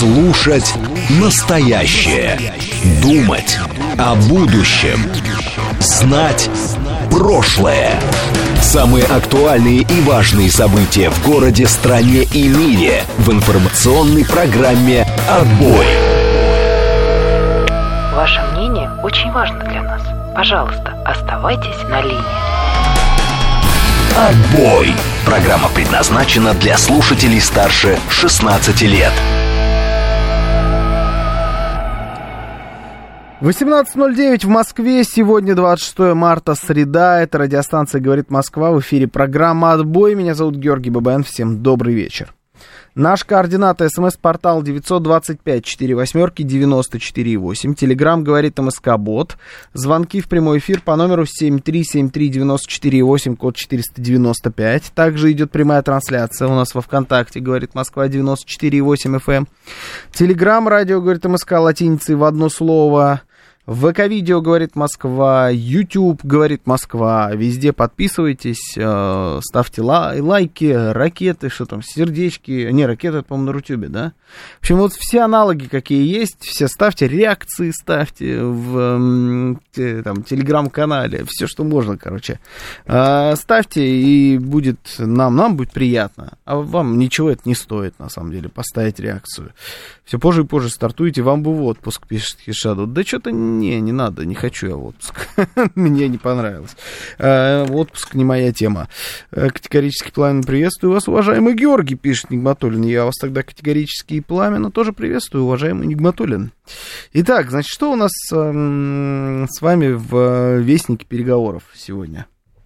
Слушать настоящее. Думать о будущем. Знать прошлое. Самые актуальные и важные события в городе, стране и мире в информационной программе «Отбой». Ваше мнение очень важно для нас. Пожалуйста, оставайтесь на линии. «Отбой». Программа предназначена для слушателей старше 16 лет. 18:09 в Москве. Сегодня 26 марта, среда. Это радиостанция «Говорит Москва». В эфире программа «Отбой». Меня зовут Георгий Бабаян. Всем добрый вечер. Наш координаты: СМС-портал 925-48-94-8. Телеграм «Говорит МСК-бот». Звонки в прямой эфир по номеру 7373948, код 495. Также идет прямая трансляция у нас во ВКонтакте «Говорит Москва» 94,8 FM. Телеграм «Радио Говорит МСК» латиницей в одно слово. ВК-видео «Говорит Москва», YouTube «Говорит Москва». Везде подписывайтесь, ставьте лайки, ракеты, что там, сердечки. Не, ракеты, это, по-моему, на Рутюбе, да? В общем, вот все аналоги, какие есть, все ставьте, реакции ставьте в там, телеграм-канале, все, что можно, короче. Ставьте, и будет нам будет приятно. А вам ничего это не стоит, на самом деле, поставить реакцию. Все позже и позже стартуете, вам бы в отпуск, пишет Хишаду. Да что-то не надо, не хочу я в отпуск. Мне не понравилось. Отпуск не моя тема. Категорически пламенно приветствую вас, уважаемый Георгий, пишет Нигматуллин. Я вас тогда категорически и пламенно тоже приветствую, уважаемый Нигматуллин. Итак, значит, что у нас с вами в вестнике переговоров сегодня?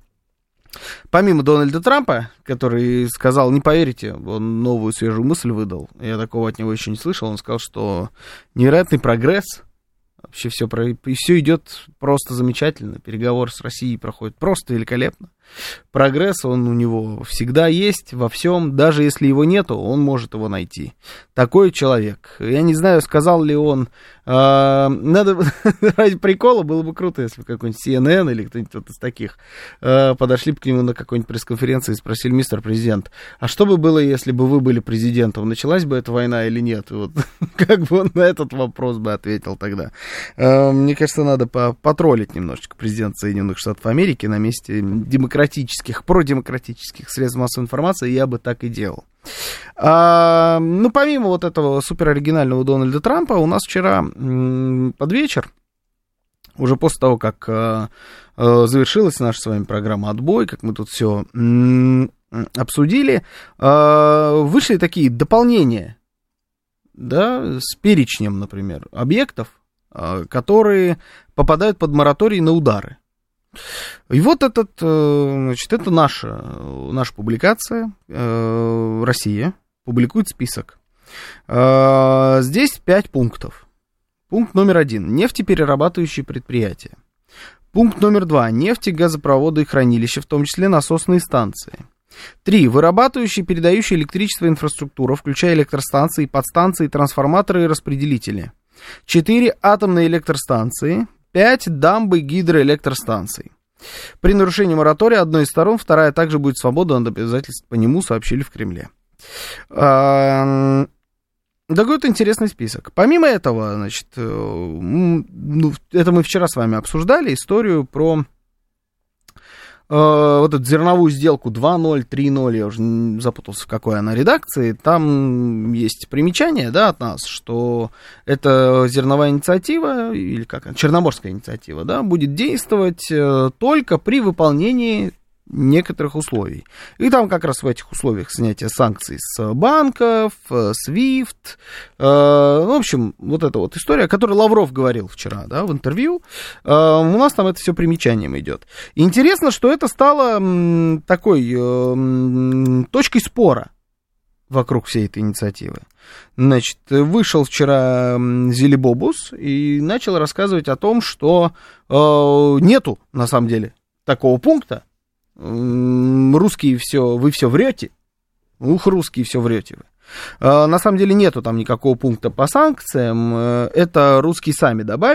Помимо Дональда Трампа, который сказал, не поверите, он новую свежую мысль выдал, я такого от него еще не слышал, он сказал, что невероятный прогресс, вообще все идет просто замечательно, переговоры с Россией проходят просто великолепно. Прогресс, он у него всегда есть во всем, даже если его нету, он может его найти. Такой человек. Я не знаю, сказал ли он, надо ради прикола, было бы круто, если бы какой-нибудь CNN или кто-нибудь вот из таких подошли бы к нему на какой-нибудь пресс-конференции и спросили: мистер президент, а что бы было, если бы вы были президентом, началась бы эта война или нет? Вот, как бы он на этот вопрос бы ответил тогда. Мне кажется, надо потроллить немножечко президента Соединенных Штатов Америки на месте продемократических средств массовой информации, я бы так и делал. Ну, помимо вот этого супероригинального Дональда Трампа, у нас вчера под вечер, уже после того, как завершилась наша с вами программа «Отбой», как мы тут все обсудили, вышли такие дополнения, да, с перечнем, например, объектов, которые попадают под мораторий на удары. И вот это наша публикация, Россия публикует список. Здесь 5 пунктов. Пункт номер 1. Нефтеперерабатывающие предприятия. Пункт номер 2. Нефти, газопроводы и хранилища, в том числе насосные станции. 3. Вырабатывающие и передающие электричество инфраструктура, включая электростанции, подстанции, трансформаторы и распределители. 4. Атомные электростанции. 5. Дамбы гидроэлектростанций. При нарушении моратория одной из сторон, вторая также будет свободна от обязательств по нему, сообщили в Кремле. Такой вот интересный список. Помимо этого, значит, это мы вчера с вами обсуждали историю про вот эту зерновую сделку 2.0, 3.0, я уже запутался, в какой она редакции. Там есть примечание, да, от нас, что эта зерновая инициатива, или как она, Черноморская инициатива, да, будет действовать только при выполнении некоторых условий. И там как раз в этих условиях снятие санкций с банков, SWIFT, в общем, вот эта вот история, о которой Лавров говорил вчера, да, в интервью, у нас там это все примечанием идет. И интересно, что это стало такой точкой спора вокруг всей этой инициативы. Значит, вышел вчера Зелебобус и начал рассказывать о том, что нету, на самом деле, такого пункта. Русские вы все врете. Русские все врете вы. На самом деле нету там никакого пункта по санкциям. Это русские сами добавили.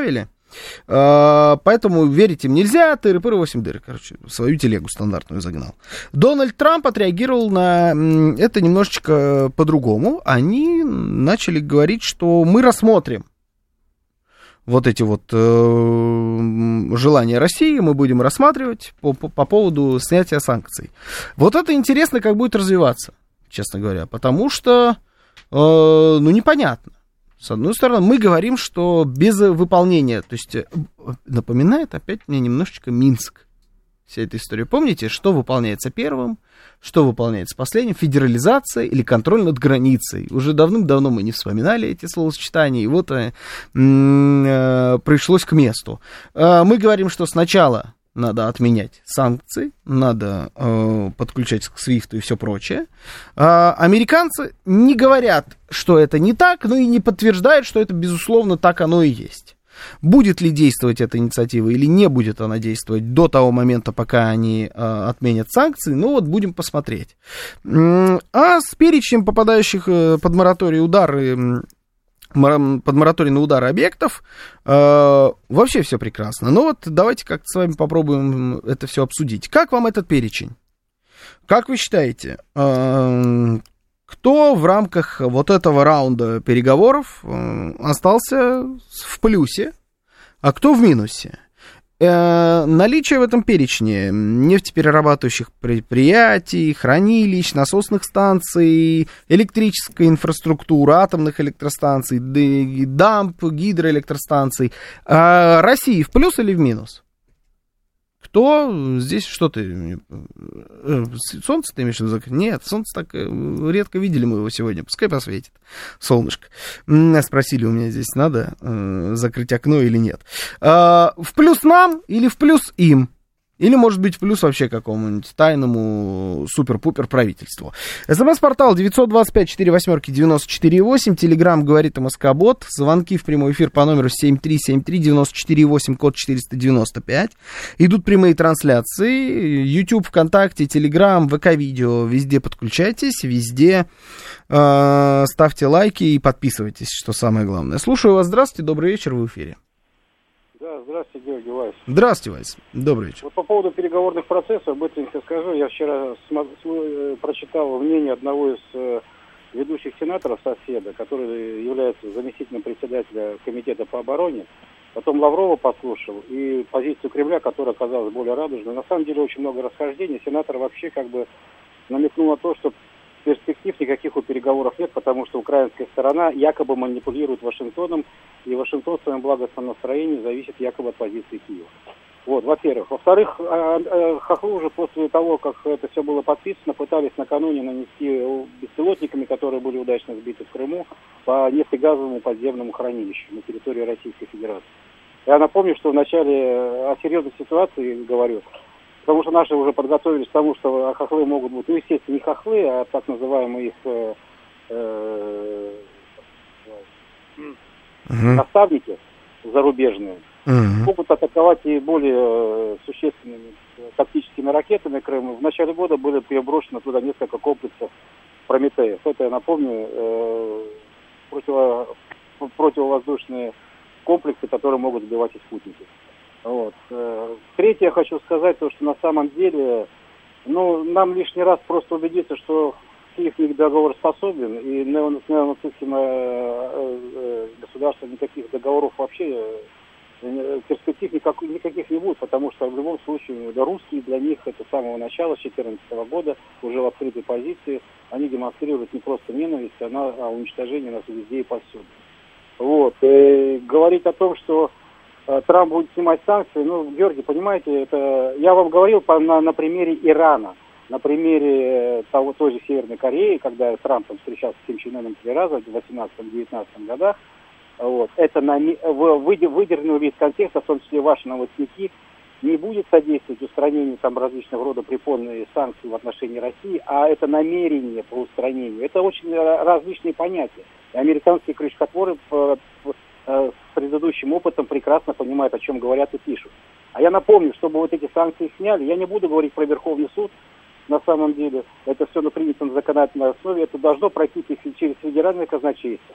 Поэтому верить им нельзя, тыры-пыры 8 дыр, короче, свою телегу стандартную загнал. Дональд Трамп отреагировал на это немножечко по-другому. Они начали говорить, что мы рассмотрим вот эти вот желания России, мы будем рассматривать по поводу снятия санкций. Вот это интересно, как будет развиваться, честно говоря, потому что, непонятно. С одной стороны, мы говорим, что без выполнения, то есть напоминает опять мне немножечко Минск, вся эта история. Помните, что выполняется первым, что выполняется последним? Федерализация или контроль над границей. Уже давным-давно мы не вспоминали эти словосочетания, и вот пришлось к месту. Мы говорим, что сначала надо отменять санкции, надо подключать к SWIFT и все прочее. Американцы не говорят, что это не так, но и не подтверждают, что это, безусловно, так оно и есть. Будет ли действовать эта инициатива или не будет она действовать до того момента, пока они отменят санкции, ну вот будем посмотреть. А с перечнем попадающих под мораторий на удары объектов, вообще все прекрасно. Но вот давайте как-то с вами попробуем это все обсудить. Как вам этот перечень? Как вы считаете, кто в рамках вот этого раунда переговоров остался в плюсе, а кто в минусе? Наличие в этом перечне нефтеперерабатывающих предприятий, хранилищ, насосных станций, электрической инфраструктуры, атомных электростанций, дамп, гидроэлектростанций. России в плюс или в минус? Кто здесь, что ты, солнце ты имеешь в виду? Нет, солнце так редко видели мы его сегодня, пускай посветит солнышко. Спросили у меня здесь, надо закрыть окно или нет. В плюс нам или в плюс им? Или, может быть, в плюс вообще какому-нибудь тайному супер-пупер правительству. СМС-портал 925-48-94-8. Телеграм говорит МСК-бот. Звонки в прямой эфир по номеру 7373948, код 495. Идут прямые трансляции. YouTube, ВКонтакте, Телеграм, ВК-видео. Везде подключайтесь, везде ставьте лайки и подписывайтесь, что самое главное. Слушаю вас. Здравствуйте, добрый вечер, вы в эфире. Да, здравствуйте, Георгий Вайс. Здравствуйте, Вайс. Добрый вечер. Вот по поводу переговорных процессов, быстренько скажу. Я вчера прочитал мнение одного из ведущих сенаторов соседа, который является заместителем председателя комитета по обороне. Потом Лаврова послушал и позицию Кремля, которая оказалась более радужной. На самом деле очень много расхождений. Сенатор вообще как бы намекнул на то, что перспектив никаких у переговоров нет, потому что украинская сторона якобы манипулирует Вашингтоном, и Вашингтон в своем благостном настроении зависит якобы от позиции Киева. Вот, во-первых. Во-вторых, хохлы уже после того, как это все было подписано, пытались накануне нанести беспилотниками, которые были удачно сбиты в Крыму, по нефтегазовому подземному хранилищу на территории Российской Федерации. Я напомню, что вначале о серьезной ситуации говорю, потому что наши уже подготовились к тому, что хохлы могут быть, ну, естественно, не хохлы, а так называемые их наставники зарубежные, могут атаковать и более существенными тактическими ракетами Крым. В начале года были переброшены туда несколько комплексов Прометеев. Это, я напомню, противовоздушные комплексы, которые могут сбивать и спутники. Вот. Третье, я хочу сказать, то, что на самом деле, нам лишний раз просто убедиться, что Киев не договороспособен, и неонацистским государством никаких договоров вообще, перспектив никаких не будет, потому что в любом случае русские для них это с самого начала, с 2014 года, уже в открытой позиции, они демонстрируют не просто ненависть, а уничтожение нас везде и повсюду. Вот. И говорить о том, что Трамп будет снимать санкции, Георгий, понимаете, это я вам говорил на примере Ирана, на примере той же Северной Кореи, когда Трамп там встречался с Ким Чен Ыном 3 раза в 18-19 годах. Вот. Это выдернули из контекста, в том числе ваши новостники, не будет содействовать устранению там различного рода препонных санкций в отношении России, а это намерение по устранению. Это очень различные понятия. И американские крючкотворы с предыдущим опытом прекрасно понимают, о чем говорят и пишут. А я напомню, чтобы вот эти санкции сняли, я не буду говорить про Верховный суд, на самом деле, это все принято на законодательной основе, это должно пройти через федеральное казначейство.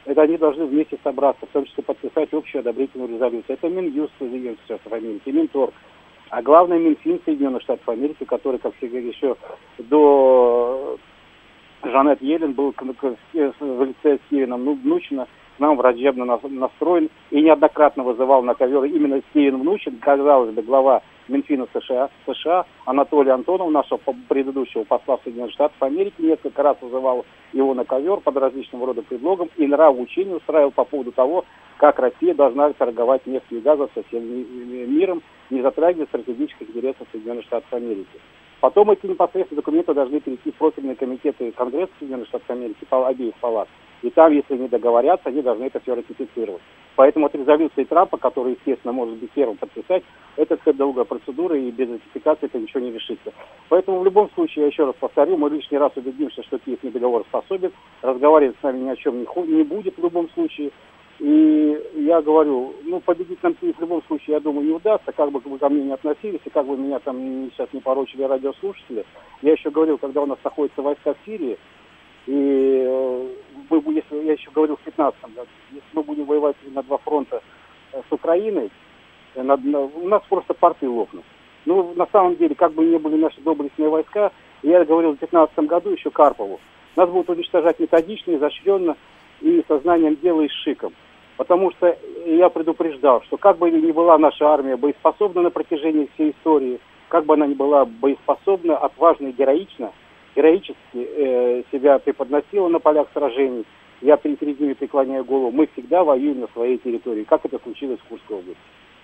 это они должны вместе собраться, в том числе подписать общую одобрительную резолюцию. Это Минюст Соединенных Штатов Америки, Минторг. А главное, Минфин Соединенных Штатов Америки, который, как всегда, еще до Жанет Йеллен был в лице Стивена Мнучина к нам враждебно настроен и неоднократно вызывал на ковер именно Стивен Мнучин, казалось бы, глава Минфина США Анатолий Антонов, нашего предыдущего посла Соединенных Штатов Америки, несколько раз вызывал его на ковер под различного рода предлогом и нравоучение устраивал по поводу того, как Россия должна торговать нефтью и газом со всем миром, не затрагивая стратегических интересов Соединенных Штатов Америки. Потом эти непосредственно документы должны перейти в профильные комитеты Конгресса Соединенных Штатов Америки, обеих палат. И там, если они договорятся, они должны это все ратифицировать. Поэтому от резолюции Трампа, который, естественно, может быть первым подписать, это все долгая процедура, и без ратификации это ничего не решится. Поэтому в любом случае, я еще раз повторю, мы лишний раз убедимся, что Киев не договороспособен, разговаривать с нами ни о чем не будет в любом случае. И я говорю, победить нам Киев в любом случае, я думаю, не удастся, как бы вы ко мне не относились, и как бы меня там сейчас не порочили радиослушатели. Я еще говорил, когда у нас находятся войска в Сирии, и если, я еще говорил в 15-м году, если мы будем воевать на два фронта с Украиной, у нас просто порты лопнут. На самом деле, как бы ни были наши доблестные войска, я говорил в 15-м году еще Карпову, нас будут уничтожать методично, изощренно и сознанием дела и с шиком. Потому что я предупреждал, что как бы ни была наша армия боеспособна на протяжении всей истории, как бы она ни была боеспособна, отважна и героически себя преподносила на полях сражений, я перед ними преклоняю голову, мы всегда воюем на своей территории, как это случилось в Курской области.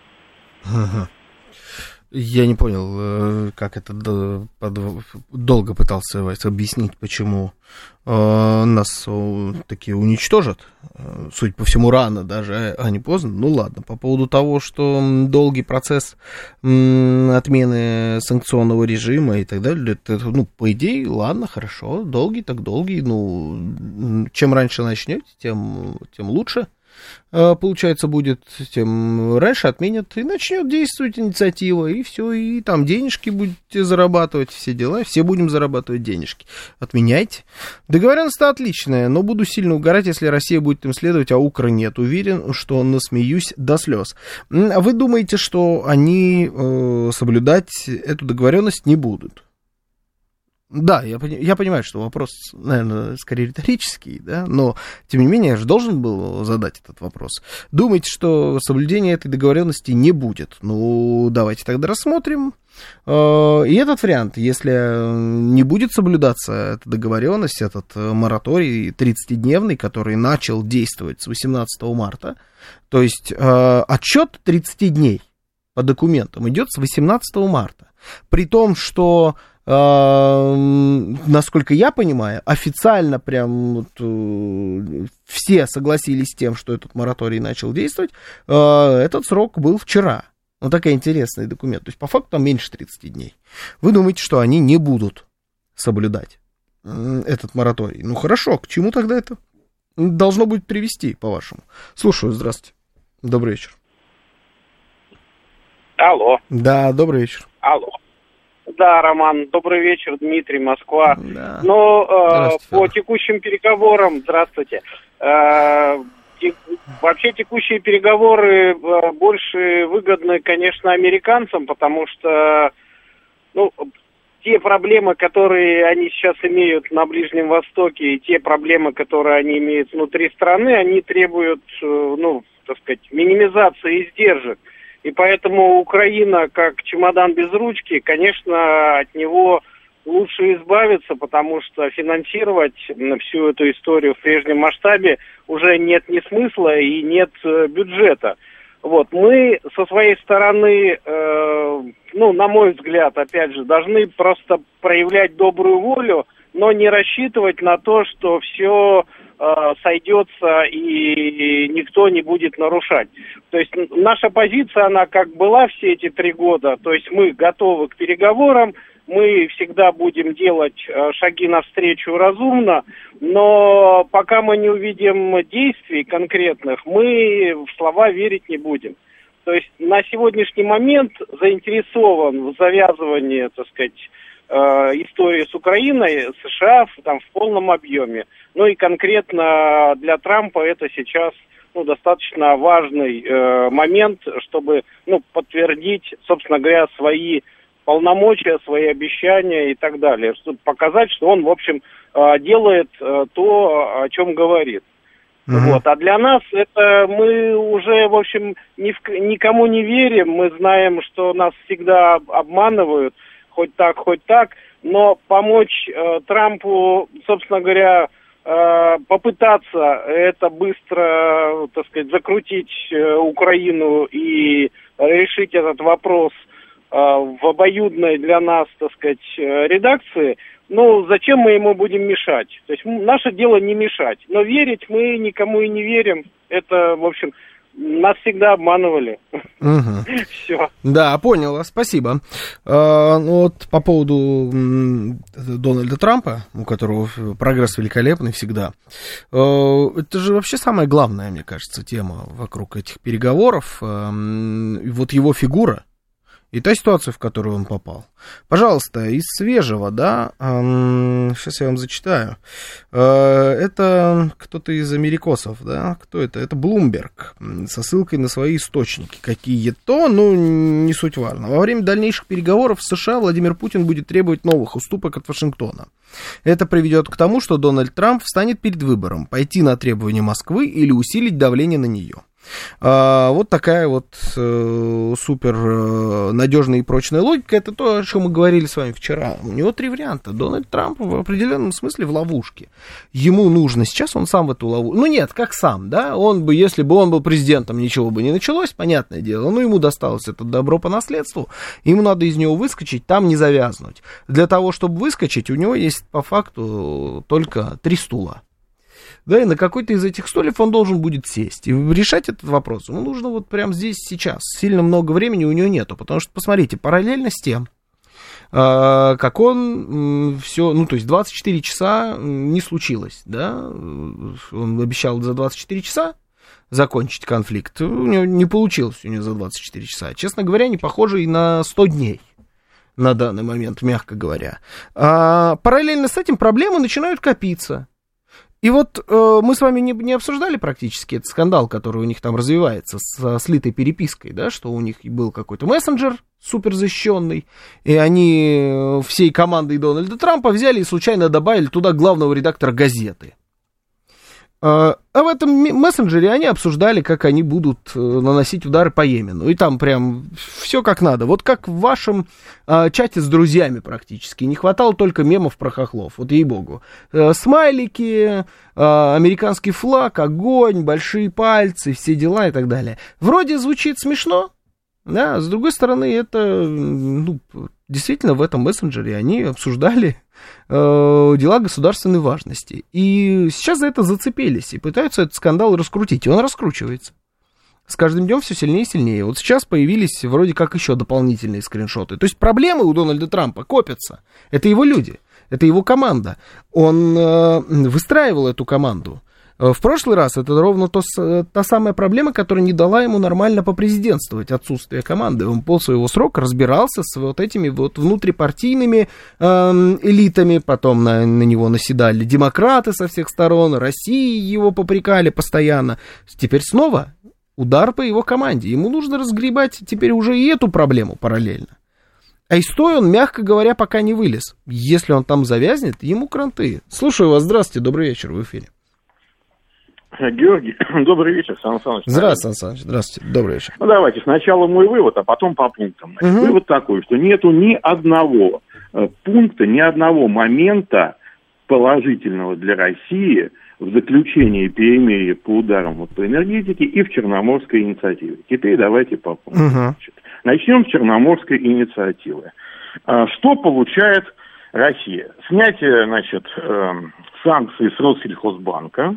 Я не понял, как это долго пытался объяснить, почему нас такие уничтожат. Судя по всему, рано даже, а не поздно. Ну ладно, по поводу того, что долгий процесс отмены санкционного режима и так далее, это, по идее, ладно, хорошо, долгий так долгий. Чем раньше начнете, тем лучше. Получается, будет, тем раньше отменят, и начнет действовать инициатива, и все, и там денежки будете зарабатывать, все дела, все будем зарабатывать денежки. Отменяйте. Договоренность-то отличная, но буду сильно угорать, если Россия будет им следовать, а Украина нет. Уверен, что насмеюсь до слез. Вы думаете, что они соблюдать эту договоренность не будут? Да, я понимаю, что вопрос, наверное, скорее риторический, да, но, тем не менее, я же должен был задать этот вопрос. Думаете, что соблюдения этой договоренности не будет? Давайте тогда рассмотрим. И этот вариант, если не будет соблюдаться эта договоренность, этот мораторий 30-дневный, который начал действовать с 18 марта, то есть отчет 30 дней по документам идет с 18 марта, при том, что насколько я понимаю, официально прям все согласились с тем, что этот мораторий начал действовать. Этот срок был вчера. Такой интересный документ. То есть, по факту, там меньше 30 дней. Вы думаете, что они не будут соблюдать этот мораторий? Хорошо, к чему тогда это должно будет привести, по-вашему? Слушаю, здравствуйте. Добрый вечер. Алло. Да, добрый вечер. Алло. Да, Роман, добрый вечер, Дмитрий, Москва. Да. По текущим переговорам, здравствуйте. Вообще текущие переговоры больше выгодны, конечно, американцам, потому что, те проблемы, которые они сейчас имеют на Ближнем Востоке, и те проблемы, которые они имеют внутри страны, они требуют, минимизации издержек. И поэтому Украина, как чемодан без ручки, конечно, от него лучше избавиться, потому что финансировать всю эту историю в прежнем масштабе уже нет ни смысла и нет бюджета. Мы со своей стороны, на мой взгляд, опять же, должны просто проявлять добрую волю, но не рассчитывать на то, что все сойдется и никто не будет нарушать. То есть наша позиция, она как была все эти 3 года, то есть мы готовы к переговорам, мы всегда будем делать шаги навстречу разумно, но пока мы не увидим действий конкретных, мы в слова верить не будем. То есть на сегодняшний момент заинтересован в завязывании, истории с Украиной США там в полном объеме. Ну и конкретно для Трампа это сейчас достаточно важный момент, чтобы подтвердить, собственно говоря, свои полномочия, свои обещания и так далее, чтобы показать, что он, в общем, делает то, о чем говорит. Вот. А для нас это мы уже, в общем, никому не верим, мы знаем, что нас всегда обманывают, хоть так, но помочь Трампу, собственно говоря, попытаться это быстро, так сказать, закрутить Украину и решить этот вопрос в обоюдной для нас, так сказать, редакции, зачем мы ему будем мешать? То есть наше дело не мешать, но верить мы никому и не верим. Это, в общем, нас всегда обманывали. Все. Да, понял, спасибо. Вот по поводу Дональда Трампа, у которого прогресс великолепный всегда, это же вообще самая главная, мне кажется, тема вокруг этих переговоров. Вот его фигура и та ситуация, в которую он попал. Пожалуйста, из свежего, да, сейчас я вам зачитаю. Это кто-то из америкосов, да, кто это? Это Bloomberg, со ссылкой на свои источники какие-то, не суть важно. Во время дальнейших переговоров в США Владимир Путин будет требовать новых уступок от Вашингтона. Это приведет к тому, что Дональд Трамп встанет перед выбором, пойти на требования Москвы или усилить давление на нее. Вот такая вот супер надежная и прочная логика. Это то, о чем мы говорили с вами вчера. У него 3 варианта. Дональд Трамп в определенном смысле в ловушке. Ему нужно сейчас, он сам в эту ловушку. Нет, как сам, да? Он бы, если бы он был президентом, ничего бы не началось, понятное дело. Но ему досталось это добро по наследству. Ему надо из него выскочить, там не завязнуть. Для того, чтобы выскочить, у него есть по факту только 3 стула. Да, и на какой-то из этих стульев он должен будет сесть. И решать этот вопрос ему нужно вот прямо здесь, сейчас. Сильно много времени у него нету. Потому что, посмотрите, параллельно с тем, как он все, то есть 24 часа не случилось, да, он обещал за 24 часа закончить конфликт, у него не получилось за 24 часа. Честно говоря, не похоже и на 100 дней. На данный момент, мягко говоря. Параллельно с этим проблемы начинают копиться. И вот мы с вами не обсуждали практически этот скандал, который у них там развивается со слитой перепиской, да, что у них был какой-то мессенджер суперзащищенный, и они всей командой Дональда Трампа взяли и случайно добавили туда главного редактора газеты. А в этом мессенджере они обсуждали, как они будут наносить удары по Йемену. И там прям все как надо. Вот как в вашем чате с друзьями практически. Не хватало только мемов про хохлов. Вот ей-богу. Смайлики, американский флаг, огонь, большие пальцы, все дела и так далее. Вроде звучит смешно, да, с другой стороны, это действительно в этом мессенджере они обсуждали дела государственной важности. И сейчас за это зацепились и пытаются этот скандал раскрутить. И он раскручивается. С каждым днем все сильнее и сильнее. Вот сейчас появились вроде как еще дополнительные скриншоты. То есть проблемы у Дональда Трампа копятся. Это его люди, это его команда. Он выстраивал эту команду. В прошлый раз это ровно та самая проблема, которая не дала ему нормально попрезидентствовать, отсутствие команды. Он пол своего срока разбирался с вот этими вот внутрипартийными элитами, потом на него наседали демократы со всех сторон, России его попрекали постоянно. Теперь снова удар по его команде. Ему нужно разгребать теперь уже и эту проблему параллельно. А из той он, мягко говоря, пока не вылез. Если он там завязнет, ему кранты. Слушаю вас, здравствуйте, добрый вечер, в эфире. Георгий, добрый вечер, Сан Саныч. Здравствуйте, Сан Саныч, здравствуйте, добрый вечер. Давайте, сначала мой вывод, а потом по пунктам. Вывод такой, что нету ни одного пункта, ни одного момента положительного для России в заключении перемирия по ударам по энергетике и в Черноморской инициативе. Теперь давайте по пунктам. Начнем с Черноморской инициативы. Что получает Россия? Снятие, санкций с Россельхозбанка.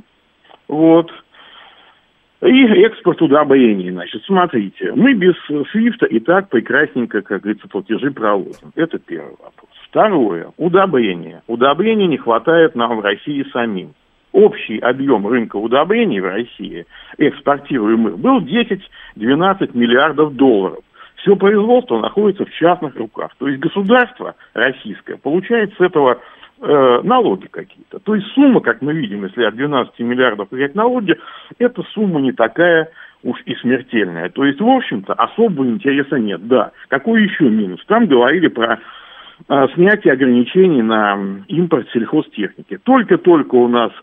И экспорт удобрений. Смотрите, мы без свифта и так прекрасненько, как говорится, платежи проводим. Это первый вопрос. Второе. Удобрения. Удобрений не хватает нам в России самим. Общий объем рынка удобрений в России, экспортируемых, был 10-12 миллиардов долларов. Все производство находится в частных руках. То есть государство российское получает с этого налоги какие-то. То есть сумма, как мы видим, если от 12 миллиардов взять налоги, эта сумма не такая уж и смертельная. То есть, в общем-то, особого интереса нет. Да, какой еще минус? Там говорили про снятие ограничений на импорт сельхозтехники. Только-только у нас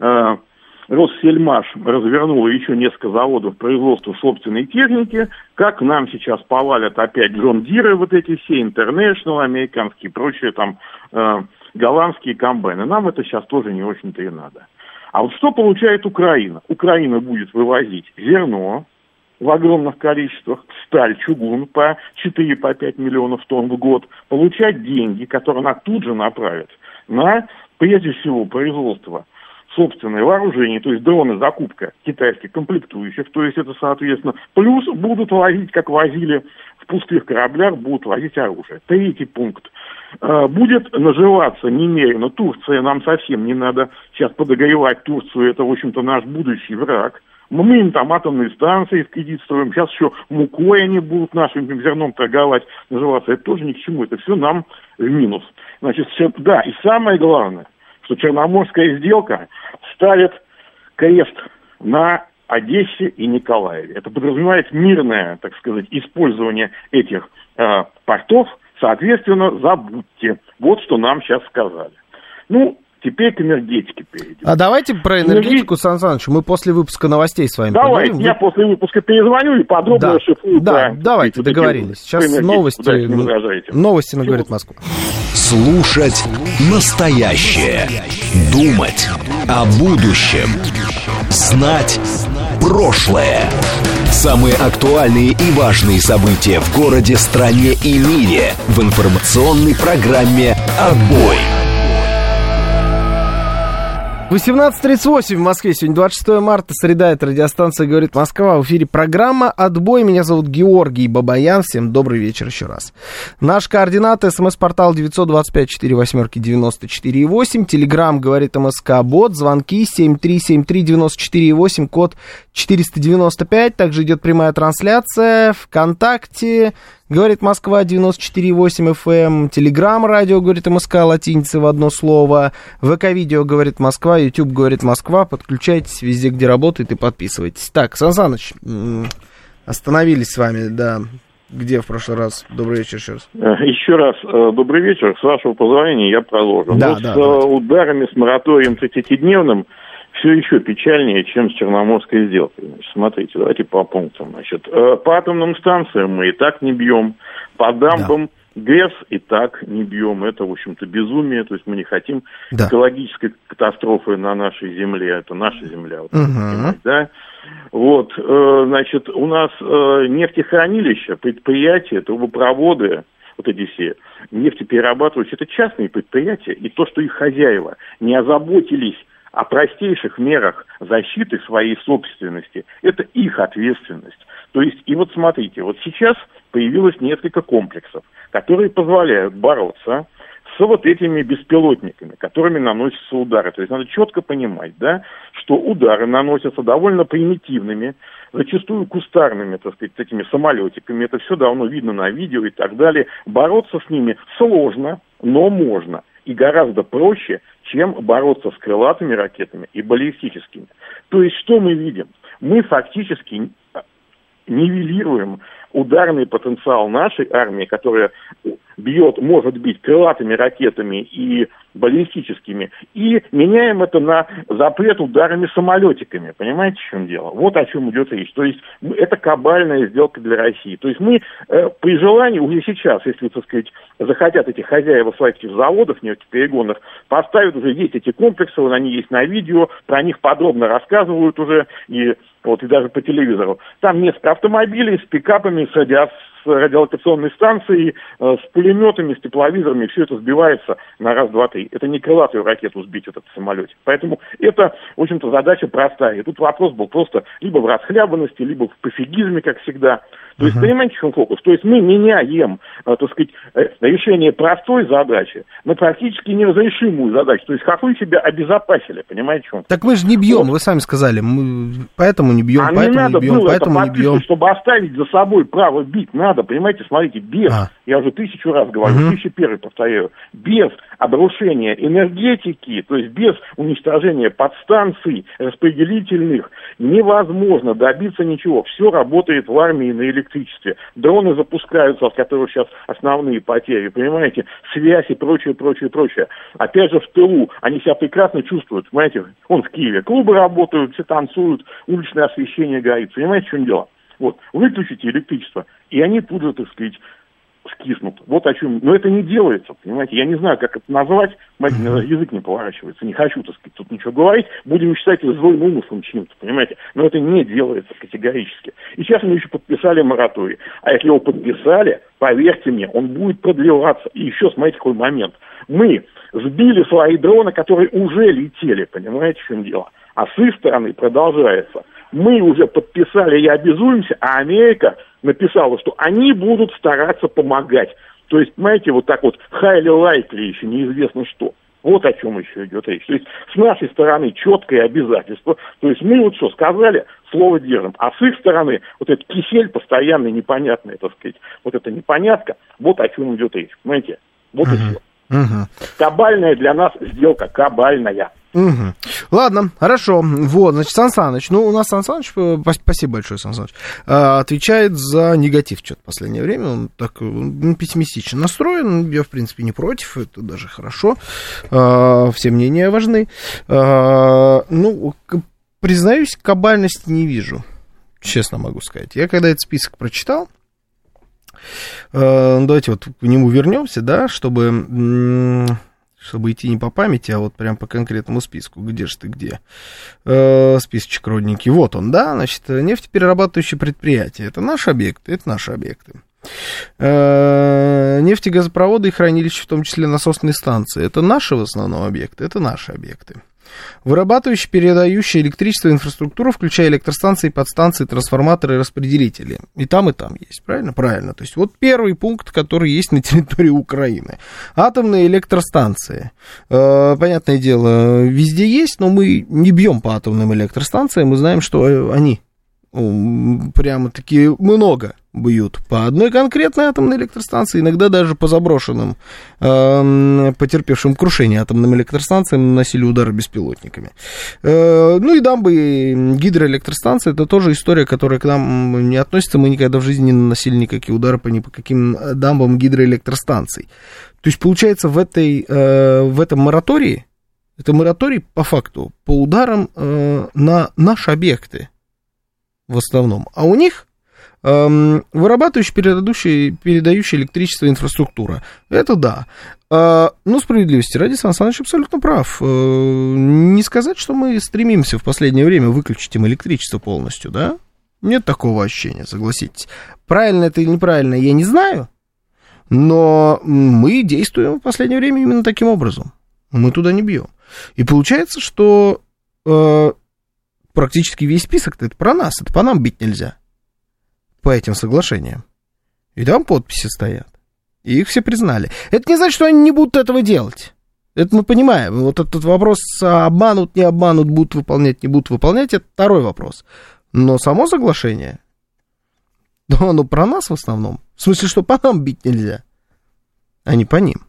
Россельмаш развернула еще несколько заводов производства собственной техники, как нам сейчас повалят опять Джон Диры, вот эти все, International, американские и прочие там голландские комбайны. Нам это сейчас тоже не очень-то и надо. А вот что получает Украина? Украина будет вывозить зерно в огромных количествах, сталь, чугун по 4-5 миллионов тонн в год, получать деньги, которые она тут же направит на, прежде всего, производство собственное вооружение, то есть дроны, закупка китайских комплектующих, то есть это, соответственно, плюс будут возить, как возили в пустых кораблях, будут возить оружие. Третий пункт. Будет наживаться немерено Турция, нам совсем не надо сейчас подогревать Турцию, это, в общем-то, наш будущий враг. Мы им там атомные станции в кредит строим, сейчас еще мукой они будут нашим зерном торговать, наживаться, это тоже ни к чему, это все нам в минус. Значит, да, и самое главное, что Черноморская сделка ставит крест на Одессе и Николаеве. Это подразумевает мирное, так сказать, использование этих портов. Соответственно, забудьте. Вот что нам сейчас сказали. Ну, теперь к энергетике перейдем. А давайте про энергетику, Сан Саныч, мы после выпуска новостей с вами поговорим. Давайте, я после выпуска перезвоню и подробно расшифрую. Да, давайте, договорились. Сейчас новости на «Говорит Москва». Слушать настоящее. Думать о будущем. Знать прошлое. Самые актуальные и важные события в городе, стране и мире в информационной программе «Отбой». 18:38 в Москве. Сегодня 26 марта, среда. Это радиостанция «Говорит Москва». В эфире программа «Отбой». Меня зовут Георгий Бабаян. Всем добрый вечер еще раз. Наш координат: СМС-портал 925-48-94-8. Телеграм «Говорит МСК» бот. Звонки 7373948, код 495. Также идет прямая трансляция. ВКонтакте «Говорит Москва» 94,8 FM, Телеграм радио «Говорит МСК» латиница в одно слово, ВК-видео «Говорит Москва», YouTube «Говорит Москва». Подключайтесь везде, где работает, и подписывайтесь. Так, Сан Саныч, остановились с вами, да, где в прошлый раз? Добрый вечер еще раз. Еще раз добрый вечер. С вашего позволения я продолжу. Да, с ударами, с мораторием 30-дневным все еще печальнее, чем с Черноморской сделкой. Значит, смотрите, давайте по пунктам. Значит, по атомным станциям мы и так не бьем, по дамбам ГЭС и так не бьем. Это, в общем-то, безумие. То есть мы не хотим экологической катастрофы на нашей земле. Это наша земля, вот, понимаете, да? Вот, значит, у нас нефтехранилища, предприятия, трубопроводы, вот эти все нефтеперерабатывающие, это частные предприятия. И то, что их хозяева не озаботились о простейших мерах защиты своей собственности, это их ответственность. То есть, и вот смотрите, вот сейчас появилось несколько комплексов, которые позволяют бороться с вот этими беспилотниками, которыми наносятся удары. То есть надо четко понимать, да, что удары наносятся довольно примитивными, зачастую кустарными, так сказать, этими самолетиками. Это все давно видно на видео и так далее. Бороться с ними сложно, но можно. И гораздо проще, чем бороться с крылатыми ракетами и баллистическими. То есть что мы видим? Мы фактически нивелируем ударный потенциал нашей армии, которая бьет, может бить крылатыми ракетами и баллистическими, и меняем это на запрет ударами самолетиками. Понимаете, в чем дело? Вот о чем идет речь. То есть это кабальная сделка для России. То есть мы при желании уже сейчас, если, так сказать, захотят эти хозяева своих заводов нефтеперегонных, поставят уже, есть эти комплексы, они есть на видео, про них подробно рассказывают уже, и даже по телевизору. Там несколько автомобилей с пикапами, с радиолокационной станцией, с пулеметами, с тепловизорами, все это сбивается на раз, два, три. Это не крылатую ракету сбить, этот самолет. Поэтому это, в общем-то, задача простая. И тут вопрос был просто либо в расхлябанности, либо в пофигизме, как всегда. То есть, понимаете, в чем фокус? То есть мы меняем, так сказать, решение простой задачи на практически неразрешимую задачу. То есть хохлы себя обезопасили, понимаете, в чем? Так мы же не бьем, вы сами сказали, мы поэтому не бьем, поэтому не бьем, поэтому не бьем. Чтобы оставить за собой право бить, надо надо, понимаете, смотрите, без, я уже 1000 раз говорю, 1001 повторяю, без обрушения энергетики, то есть без уничтожения подстанций распределительных, невозможно добиться ничего. Все работает в армии на электричестве. Дроны запускаются, от которых сейчас основные потери, понимаете, связь и прочее. Опять же, в тылу они себя прекрасно чувствуют, понимаете, он в Киеве, клубы работают, все танцуют, уличное освещение горит, понимаете, в чем дело? Вот, выключите электричество, и они тут же, так сказать, скиснут. Вот о чем. Но это не делается, понимаете. Я не знаю, как это назвать. Язык не поворачивается. Не хочу, так сказать, тут ничего говорить. Будем считать это злым умыслом чьим-то, понимаете. Но это не делается категорически. И сейчас мы еще подписали мораторий. А если его подписали, поверьте мне, он будет продлеваться. И еще, смотрите, какой момент. Мы сбили свои дроны, которые уже летели, понимаете, в чем дело. А с их стороны продолжается. Мы уже подписали и обязуемся, а Америка написала, что они будут стараться помогать. То есть, понимаете, вот так вот highly likely еще неизвестно что. Вот о чем еще идет речь. То есть, с нашей стороны четкое обязательство. То есть, мы вот что сказали, слово держим. А с их стороны вот этот кисель постоянный, непонятный, так сказать, вот эта непонятка, вот о чем идет речь. Понимаете? Вот и все. Кабальная для нас сделка, кабальная. Ладно, хорошо. Вот, значит, Сан Саныч. Ну, у нас Сан Саныч, спасибо большое, Сан Саныч, отвечает за негатив что-то в последнее время. Он так пессимистично настроен. Я, в принципе, не против. Это даже хорошо. Все мнения важны. Ну, признаюсь, кабальности не вижу. Честно могу сказать. Я когда этот список прочитал, давайте вот к нему вернемся, да, чтобы идти не по памяти, а вот прям по конкретному списку. Где же ты, где? Списочек родненький. Вот он, да, значит, нефтеперерабатывающие предприятия. Это наши объекты, это наши объекты. Нефтегазопроводы и хранилища, в том числе насосные станции. Это наши в основном объекты, это наши объекты. Вырабатывающие, передающие электричество инфраструктуру, включая электростанции, подстанции, трансформаторы и распределители. И там есть, правильно? Правильно. То есть вот первый пункт, который есть на территории Украины. Атомные электростанции. Понятное дело, везде есть, но мы не бьем по атомным электростанциям. Мы знаем, что они прямо-таки много бьют по одной конкретной атомной электростанции, иногда даже по заброшенным, потерпевшим крушение атомным электростанциям наносили удары беспилотниками. Ну и дамбы, гидроэлектростанции, это тоже история, которая к нам не относится, мы никогда в жизни не наносили никакие удары по ни по каким дамбам гидроэлектростанций. То есть, получается, в этом моратории, это мораторий по факту, по ударам на наши объекты в основном, а у них вырабатывающая, передающая электричество инфраструктура. Это да. Ну, справедливости ради, Сан Саныч абсолютно прав. Не сказать, что мы стремимся в последнее время выключить им электричество полностью, да? Нет такого ощущения, согласитесь. Правильно это или неправильно, я не знаю, но мы действуем в последнее время именно таким образом. Мы туда не бьем. И получается, что практически весь список-то это про нас, это по нам бить нельзя. По этим соглашениям. И там подписи стоят. И их все признали. Это не значит, что они не будут этого делать. Это мы понимаем. Вот этот вопрос, обманут, не обманут, будут выполнять, не будут выполнять, это второй вопрос. Но само соглашение, оно про нас в основном. В смысле, что по нам бить нельзя, а не по ним.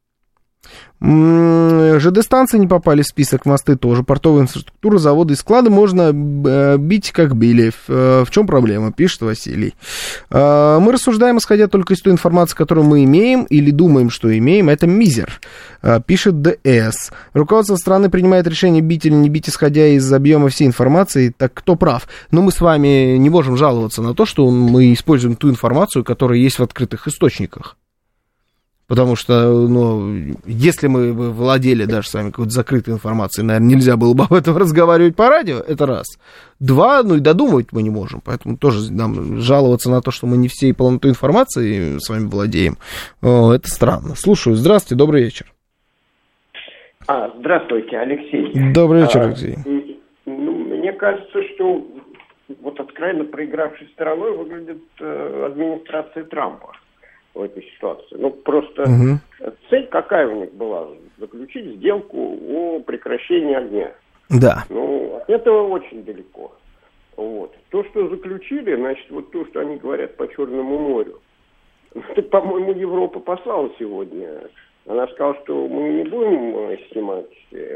ЖД-станции не попали в список, мосты тоже, портовая инфраструктура, заводы и склады можно бить, как били. В чем проблема, пишет Василий. Мы рассуждаем, исходя только из той информации, которую мы имеем или думаем, что имеем. Это мизер, пишет ДС. Руководство страны принимает решение бить или не бить, исходя из объема всей информации. Так кто прав? Но мы с вами не можем жаловаться на то, что мы используем ту информацию, которая есть в открытых источниках. Потому что, ну, если мы владели даже с вами какой-то закрытой информацией, наверное, нельзя было бы об этом разговаривать по радио, это раз. Два, ну и додумывать мы не можем, поэтому тоже нам жаловаться на то, что мы не всей полнотой информации с вами владеем, это странно. Слушаю, здравствуйте, добрый вечер. Здравствуйте, Алексей. Добрый вечер, Алексей. Мне кажется, что вот откровенно проигравшей стороной выглядит администрация Трампа в этой ситуации. Ну, просто цель какая у них была? Заключить сделку о прекращении огня. Да. Ну, от этого очень далеко. Вот. То, что заключили, значит, вот то, что они говорят по Черному морю, Тут, по-моему, Европа послала сегодня. Она сказала, что мы не будем снимать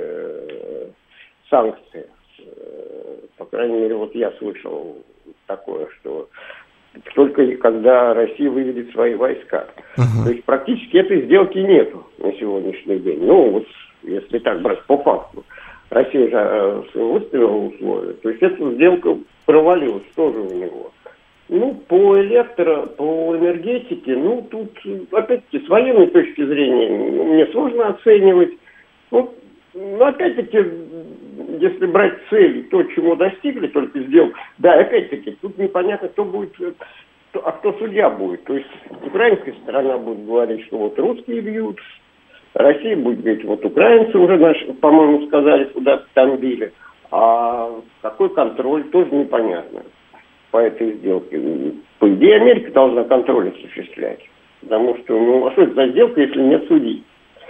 санкции. По крайней мере, вот я слышал такое, что только когда Россия выведет свои войска. То есть практически этой сделки нету на сегодняшний день. Ну, вот если так брать по факту. Россия же выставила условия. То есть эта сделка провалилась тоже у него. Ну, по энергетике, ну, тут, опять-таки, с военной точки зрения, мне сложно оценивать. Ну, опять-таки, если брать цель, то, чему достигли, только сделал, да, опять-таки, тут непонятно, кто будет, кто судья будет. То есть, украинская сторона будет говорить, что вот русские бьют, Россия будет говорить, вот украинцы уже наши, по-моему, сказали, куда-то там били. А какой контроль, тоже непонятно по этой сделке. По идее, Америка должна контроль осуществлять. Потому что, ну, а что это за сделка, если нет судей?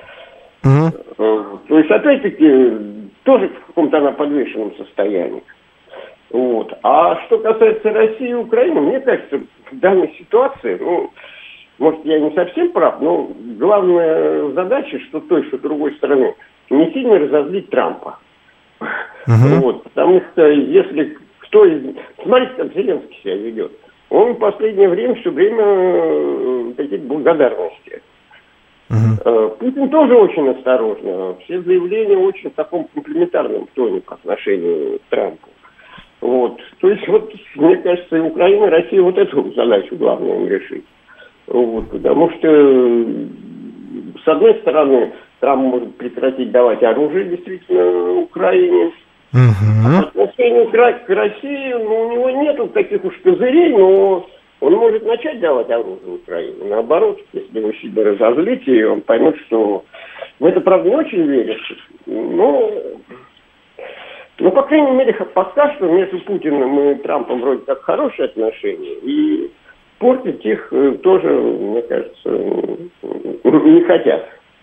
То есть, опять-таки, тоже в каком-то она подвешенном состоянии. Вот. А что касается России и Украины, мне кажется, в данной ситуации, ну, может, я не совсем прав, но главная задача, что той, что другой стороны, не сильно разозлить Трампа. Вот. Потому что если кто из... Смотрите, как Зеленский себя ведет. Он в последнее время все время какие-то благодарности. Путин тоже очень осторожно. Все заявления очень в таком комплиментарном тоне по отношению к Трампу. Вот. То есть, вот, мне кажется, и Украина, и Россия вот эту задачу главную решить. Вот. Потому что, с одной стороны, Трамп может прекратить давать оружие действительно Украине. А по отношению к России, ну, у него нету таких уж козырей, но он может начать давать оружие Украине. Наоборот, если вы себя разозлите, и он поймет, что... В это, правда, не очень верит. Но, по крайней мере, пока что между Путиным и Трампом вроде как хорошие отношения. И портить их тоже, мне кажется, не хотят.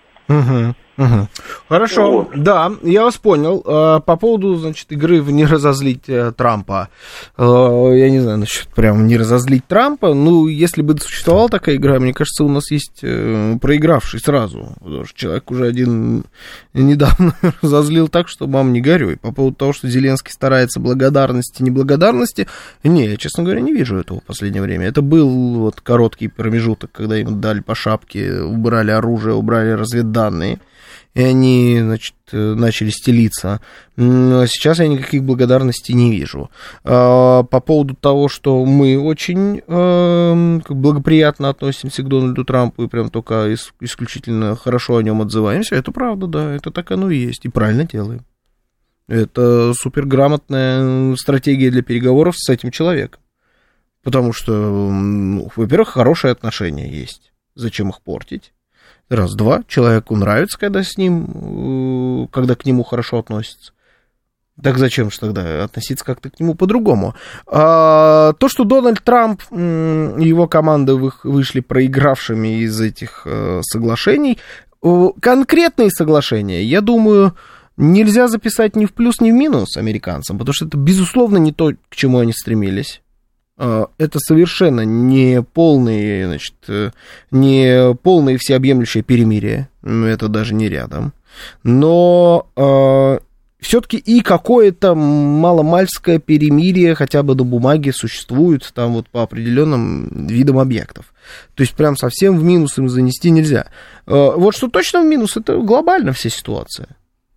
Хорошо, вот. Да, я вас понял. По поводу, значит, игры в не разозлить Трампа. Я не знаю, насчет прям не разозлить Трампа. Ну, если бы существовала такая игра, мне кажется, у нас есть проигравший сразу. Потому что человек уже один недавно разозлил так, что мам не горюй. По поводу того, что Зеленский старается благодарности, неблагодарности. Не, я, честно говоря, не вижу этого в последнее время. Это был вот короткий промежуток, когда им дали по шапке, убрали оружие, убрали разведданные. И они, значит, начали стелиться. Сейчас я никаких благодарностей не вижу. По поводу того, что мы очень благоприятно относимся к Дональду Трампу и прям только исключительно хорошо о нем отзываемся, это правда, да, это так оно и есть, и правильно делаем. Это суперграмотная стратегия для переговоров с этим человеком. Потому что, во-первых, хорошие отношения есть. Зачем их портить? Раз, два, человеку нравится, когда с ним, когда к нему хорошо относятся. Так зачем же тогда относиться как-то к нему по-другому? То, что Дональд Трамп и его команда вышли проигравшими из этих соглашений, конкретные соглашения, я думаю, нельзя записать ни в плюс, ни в минус американцам, потому что это, безусловно, не то, к чему они стремились. Это совершенно не полные, значит, не полное всеобъемлющее перемирие, это даже не рядом, но все-таки и какое-то маломальское перемирие хотя бы на бумаге существует там вот по определенным видам объектов. То есть прям совсем в минус им занести нельзя. Вот что точно в минус, это глобально вся ситуация.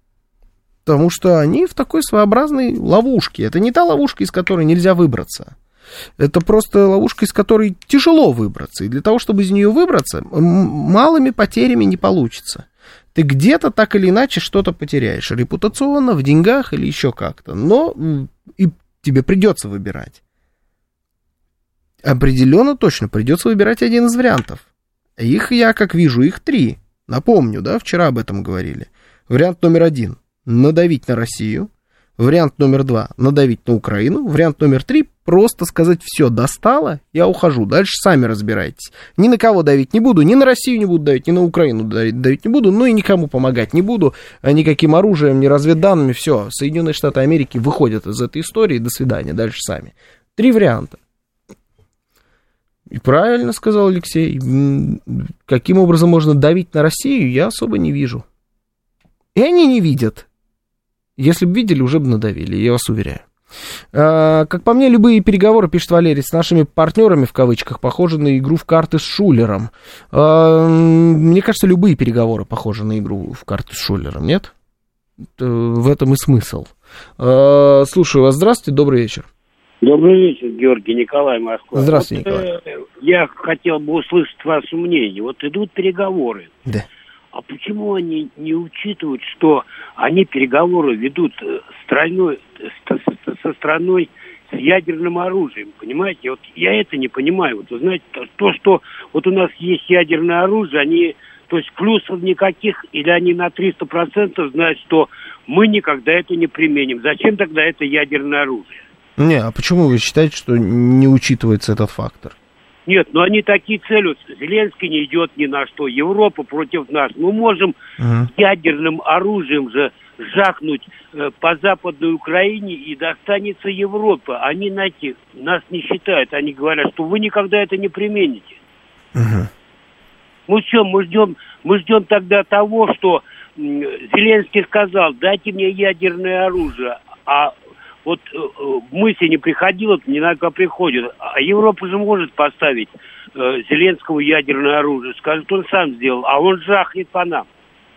Потому что они в такой своеобразной ловушке. Это не та ловушка, из которой нельзя выбраться. Это просто ловушка, из которой тяжело выбраться. И для того, чтобы из нее выбраться, малыми потерями не получится. Ты где-то так или иначе что-то потеряешь. Репутационно, в деньгах или еще как-то. Но и тебе придется выбирать. Определенно точно придется выбирать один из вариантов. Их я, как вижу, их 3. Напомню, да, вчера об этом говорили. Вариант номер 1 – надавить на Россию. Вариант номер 2 – надавить на Украину. Вариант номер 3 – просто сказать: все, достало, я ухожу, дальше сами разбирайтесь. Ни на кого давить не буду, ни на Россию не буду давить, ни на Украину давить не буду, ну и никому помогать не буду, никаким оружием, ни разведданными, все, Соединенные Штаты Америки выходят из этой истории, до свидания, дальше сами. 3 варианта. И правильно сказал Алексей. Каким образом можно давить на Россию, я особо не вижу. И они не видят. Если бы видели, уже бы надавили, я вас уверяю. Как по мне, любые переговоры, пишет Валерий, с нашими партнерами, в кавычках, похожи на игру в карты с Шулером. Мне кажется, любые переговоры похожи на игру в карты с Шулером, нет? В этом и смысл. Слушаю вас, здравствуйте, добрый вечер. Добрый вечер, Георгий, Николай, Москва. Здравствуйте, Николай. Я хотел бы услышать ваше мнение. Вот идут переговоры. Да. А почему они не учитывают, что они переговоры ведут со страной с ядерным оружием, понимаете? Вот я это не понимаю. Вот вы знаете, то, что вот у нас есть ядерное оружие, они, то есть плюсов никаких, или они на 300% знают, что мы никогда это не применим. Зачем тогда это ядерное оружие? Не, а почему вы считаете, что не учитывается этот фактор? Нет, но они такие целятся. Зеленский не идет ни на что. Европа против нас. Мы можем ядерным оружием же жахнуть по Западной Украине, и достанется Европа. Они нас не считают. Они говорят, что вы никогда это не примените. Мы что, мы ждем тогда того, что Зеленский сказал, дайте мне ядерное оружие, а вот в мысли не приходило, не знаю, как приходит. А Европа же может поставить Зеленскому ядерное оружие. Скажет, он сам сделал, а он жахнет по нам.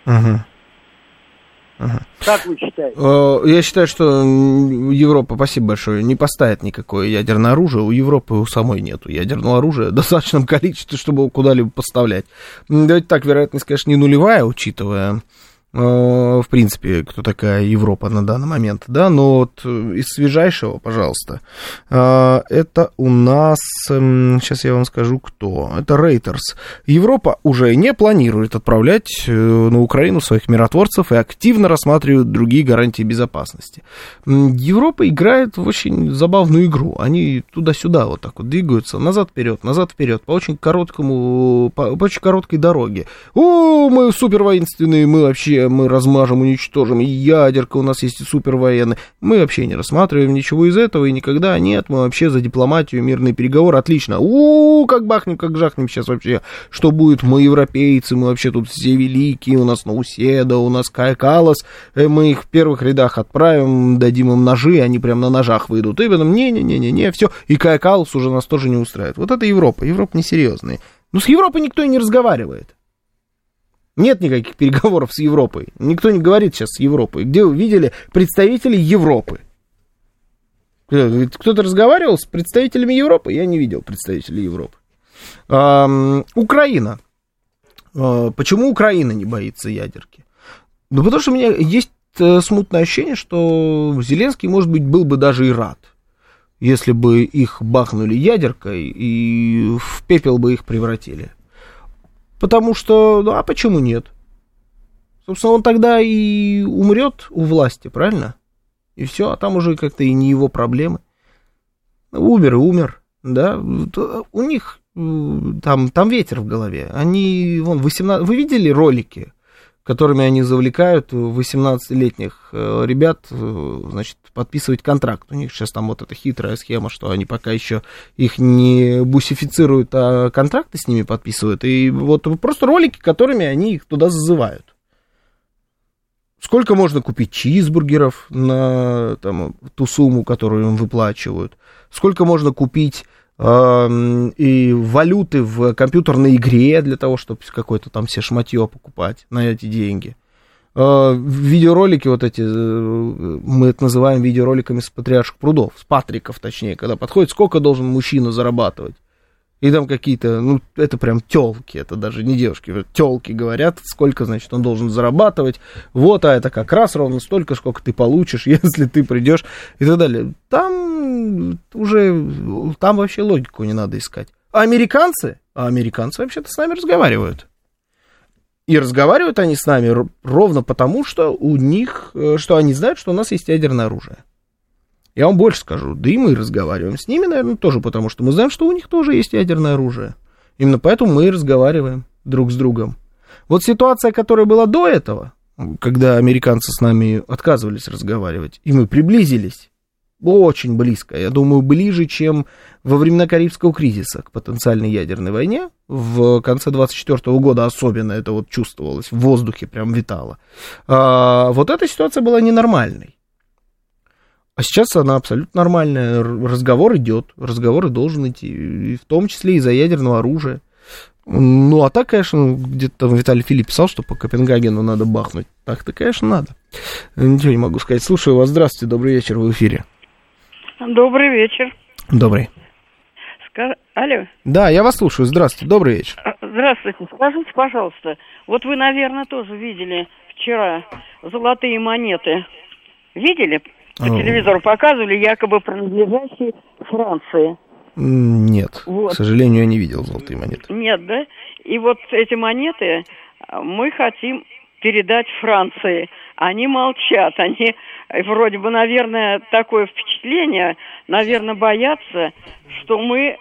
Как вы считаете? Я считаю, что Европа, спасибо большое, не поставит никакое ядерное оружие. У Европы у самой нету ядерного оружия в достаточном количестве, чтобы его куда-либо поставлять. Давайте так, вероятность, конечно, не нулевая, учитывая, в принципе, кто такая Европа на данный момент, да, но вот из свежайшего, пожалуйста, это у нас, сейчас я вам скажу, кто, это Reuters. Европа уже не планирует отправлять на Украину своих миротворцев и активно рассматривает другие гарантии безопасности. Европа играет в очень забавную игру, они туда-сюда вот так вот двигаются, назад-вперед, по очень короткой дороге. Мы супер воинственные, мы размажем, уничтожим, и ядерка у нас есть, и супервоенные. Мы вообще не рассматриваем ничего из этого, и никогда нет, мы вообще за дипломатию, мирные переговоры, отлично. Как бахнем, как жахнем сейчас вообще, что будет, мы европейцы, мы вообще тут все великие, у нас Науседа, у нас Кая Каллас, мы их в первых рядах отправим, дадим им ножи, они прям на ножах выйдут, и потом не, все, и Кая Каллас уже нас тоже не устраивает. Вот это Европа несерьезная. Но с Европой никто и не разговаривает. Нет никаких переговоров с Европой. Никто не говорит сейчас с Европой. Где вы видели представителей Европы? Кто-то разговаривал с представителями Европы? Я не видел представителей Европы. Украина. Почему Украина не боится ядерки? Ну, потому что у меня есть смутное ощущение, что Зеленский, может быть, был бы даже и рад, если бы их бахнули ядеркой и в пепел бы их превратили. Потому что, а почему нет? Собственно, он тогда и умрет у власти, правильно? И все, а там уже как-то и не его проблемы. Умер и умер, да? У них там ветер в голове. Они, вы видели ролики, которыми они завлекают 18-летних ребят, значит, подписывать контракт. У них сейчас там вот эта хитрая схема, что они пока еще их не бусифицируют, а контракты с ними подписывают. И вот просто ролики, которыми они их туда зазывают. Сколько можно купить чизбургеров на ту сумму, которую им выплачивают? Сколько можно купить и валюты в компьютерной игре для того, чтобы какое-то там все шматье покупать на эти деньги. Видеоролики вот эти, мы это называем видеороликами с патриарших прудов, с патриков точнее, когда подходит, сколько должен мужчина зарабатывать. И там какие-то, это прям тёлки, это даже не девушки, тёлки говорят, сколько, значит, он должен зарабатывать, вот, а это как раз ровно столько, сколько ты получишь, если ты придешь, и так далее. Там вообще логику не надо искать. А американцы вообще-то с нами разговаривают. И разговаривают они с нами ровно потому, что что они знают, что у нас есть ядерное оружие. Я вам больше скажу, да и мы разговариваем с ними, наверное, тоже потому, что мы знаем, что у них тоже есть ядерное оружие. Именно поэтому мы и разговариваем друг с другом. Вот ситуация, которая была до этого, когда американцы с нами отказывались разговаривать, и мы приблизились очень близко. Я думаю, ближе, чем во времена Карибского кризиса к потенциальной ядерной войне. В конце 24 года особенно это вот чувствовалось, в воздухе прям витало. Вот эта ситуация была ненормальной. А сейчас она абсолютно нормальная. Разговор идет, разговор и должен идти, и в том числе из-за ядерного оружия. Ну, а так, конечно, где-то там Виталий Филипп писал, что по Копенгагену надо бахнуть. Так-то, конечно, надо. Ничего не могу сказать. Слушаю вас, здравствуйте, добрый вечер, в эфире. Добрый вечер. Добрый. Алло. Да, я вас слушаю, здравствуйте, добрый вечер. Здравствуйте, скажите, пожалуйста, вот вы, наверное, тоже видели вчера золотые монеты. Видели? По телевизору показывали, якобы принадлежащие Франции. Нет, вот. К сожалению, я не видел золотые монеты. Нет, да? И вот эти монеты мы хотим передать Франции. Они молчат, они вроде бы, наверное, такое впечатление, наверное, боятся, что мы,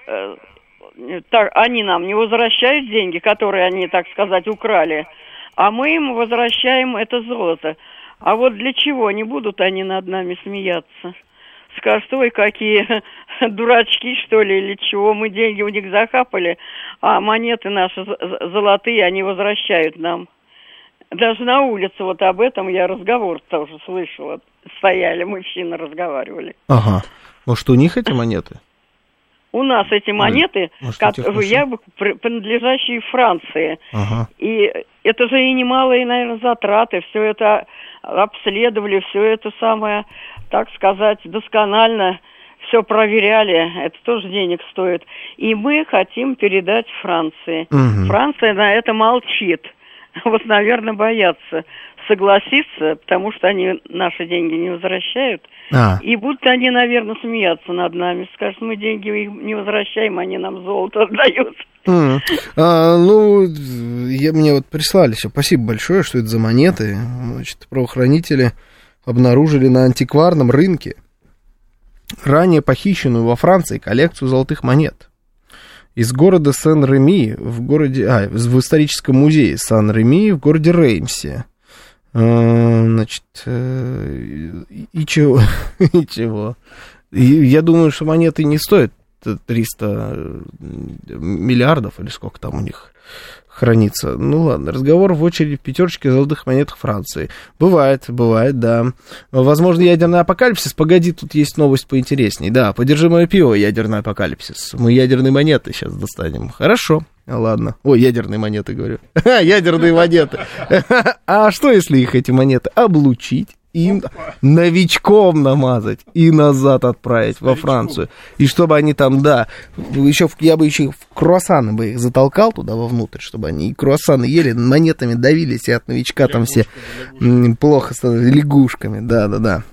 они нам не возвращают деньги, которые они, так сказать, украли, а мы им возвращаем это золото. А вот для чего? Не будут они над нами смеяться? Скажут, ой, какие дурачки, что ли, или чего, мы деньги у них захапали, а монеты наши золотые они возвращают нам. Даже на улице вот об этом я разговор тоже слышала. Стояли, мужчины разговаривали. Ага. Может, у них эти монеты? У нас эти монеты, принадлежащие Франции. Ага. И это же и немалые, наверное, затраты. Все это обследовали, все это самое, так сказать, досконально все проверяли. Это тоже денег стоит. И мы хотим передать Франции. Угу. Франция на это молчит. Вот, наверное, боятся согласиться, потому что они наши деньги не возвращают. И будут они, наверное, смеяться над нами. Скажут, мы деньги им не возвращаем, они нам золото отдают. Мне вот прислали все. Спасибо большое, что это за монеты. Значит, правоохранители обнаружили на антикварном рынке ранее похищенную во Франции коллекцию золотых монет. Из города Сен-Реми в историческом музее Сан-Реми в городе Реймсе. Значит, и чего? И чего? Я думаю, что монеты не стоят 300 миллиардов или сколько там у них хранится. Ну ладно, разговор в очереди в пятерочке золотых монетах Франции. Бывает, да. Возможно, ядерный апокалипсис. Погоди, тут есть новость поинтересней. Да, подержи мое пиво, ядерный апокалипсис. Мы ядерные монеты сейчас достанем. Хорошо, ладно. Ой, ядерные монеты, говорю. Ядерные монеты. А что, если их, эти монеты, облучить? Им новичком намазать и назад отправить во Францию. И чтобы они там, да, я бы еще в круассаны бы их затолкал туда вовнутрь, чтобы они и круассаны ели, монетами давились, и от новичка там все плохо становились, лягушками, да.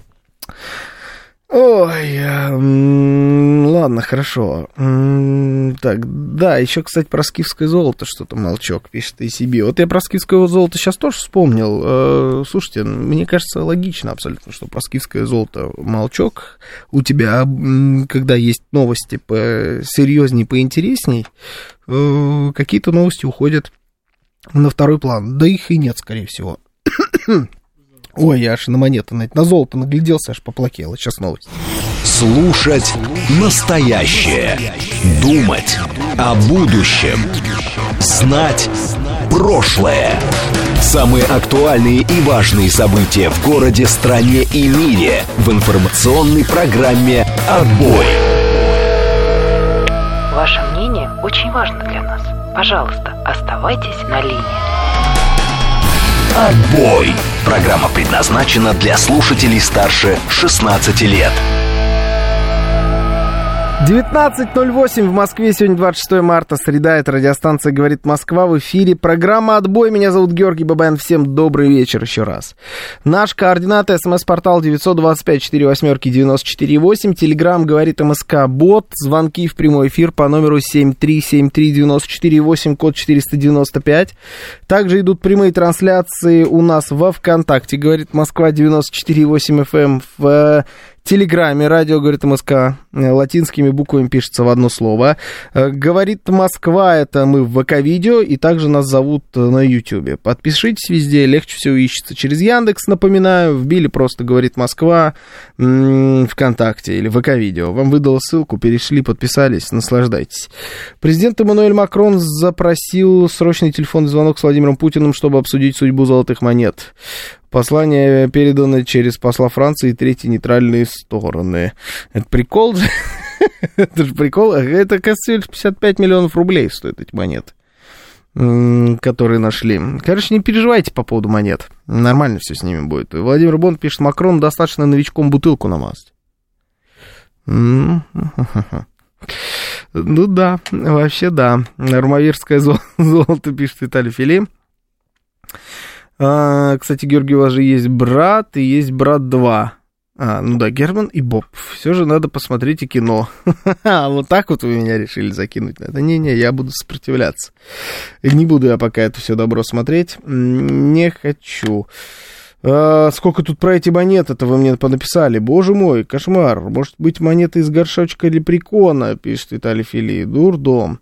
Ой, ладно, хорошо. Так, да, еще, кстати, про скифское золото что-то молчок пишет ACB. Вот я про скифское золото сейчас тоже вспомнил. Слушайте, мне кажется, логично абсолютно, что про скифское золото молчок. У тебя, когда есть новости посерьезней, поинтересней, какие-то новости уходят на второй план. Да их и нет, скорее всего. Ой, я аж на монеты, на золото нагляделся, аж поплакело. Сейчас новость. Слушать настоящее. Думать о будущем. Знать прошлое. Самые актуальные и важные события в городе, стране и мире в информационной программе «Отбой». Ваше мнение очень важно для нас. Пожалуйста, оставайтесь на линии. «Отбой». Программа предназначена для слушателей старше 16 лет. 19:08 в Москве, сегодня 26 марта, среда, это радиостанция «Говорит Москва», в эфире программа «Отбой», меня зовут Георгий Бабаян, всем добрый вечер еще раз. Наш координат, смс-портал 925-48-94-8, телеграм «Говорит МСК», бот, звонки в прямой эфир по номеру 7373948, код 495, также идут прямые трансляции у нас во ВКонтакте, «Говорит Москва», 94,8 FM, в Телеграме радио говорит МСК, латинскими буквами пишется в одно слово. Говорит Москва, это мы в ВК-видео, и также нас зовут на Ютьюбе. Подпишитесь везде, легче всего ищется через Яндекс, напоминаю, вбили просто говорит Москва ВКонтакте или ВК-видео. Вам выдала ссылку, перешли, подписались, наслаждайтесь. Президент Эммануэль Макрон запросил срочный телефонный звонок с Владимиром Путиным, чтобы обсудить судьбу золотых монет. Послание передано через посла Франции и третьи нейтральные стороны. Это прикол же? Это же прикол. Это, кажется, 55 миллионов рублей стоят эти монеты, которые нашли. Короче, не переживайте по поводу монет. Нормально все с ними будет. Владимир Бонд пишет, Макрону достаточно новичком бутылку намазать. Ну да, вообще да. Армавирское золото, пишет Виталий Фили. Кстати, Георгий, у вас же есть брат и есть брат 2. Ну да, Герман и Боб. Все же надо посмотреть и кино. Вот так вот вы меня решили закинуть. Это не-не, я буду сопротивляться. Не буду я пока это все добро смотреть. Не хочу. Сколько тут про эти монеты-то вы мне понаписали? Боже мой, кошмар. Может быть, монеты из горшочка лепрекона, пишет Виталий Фили. Дурдом.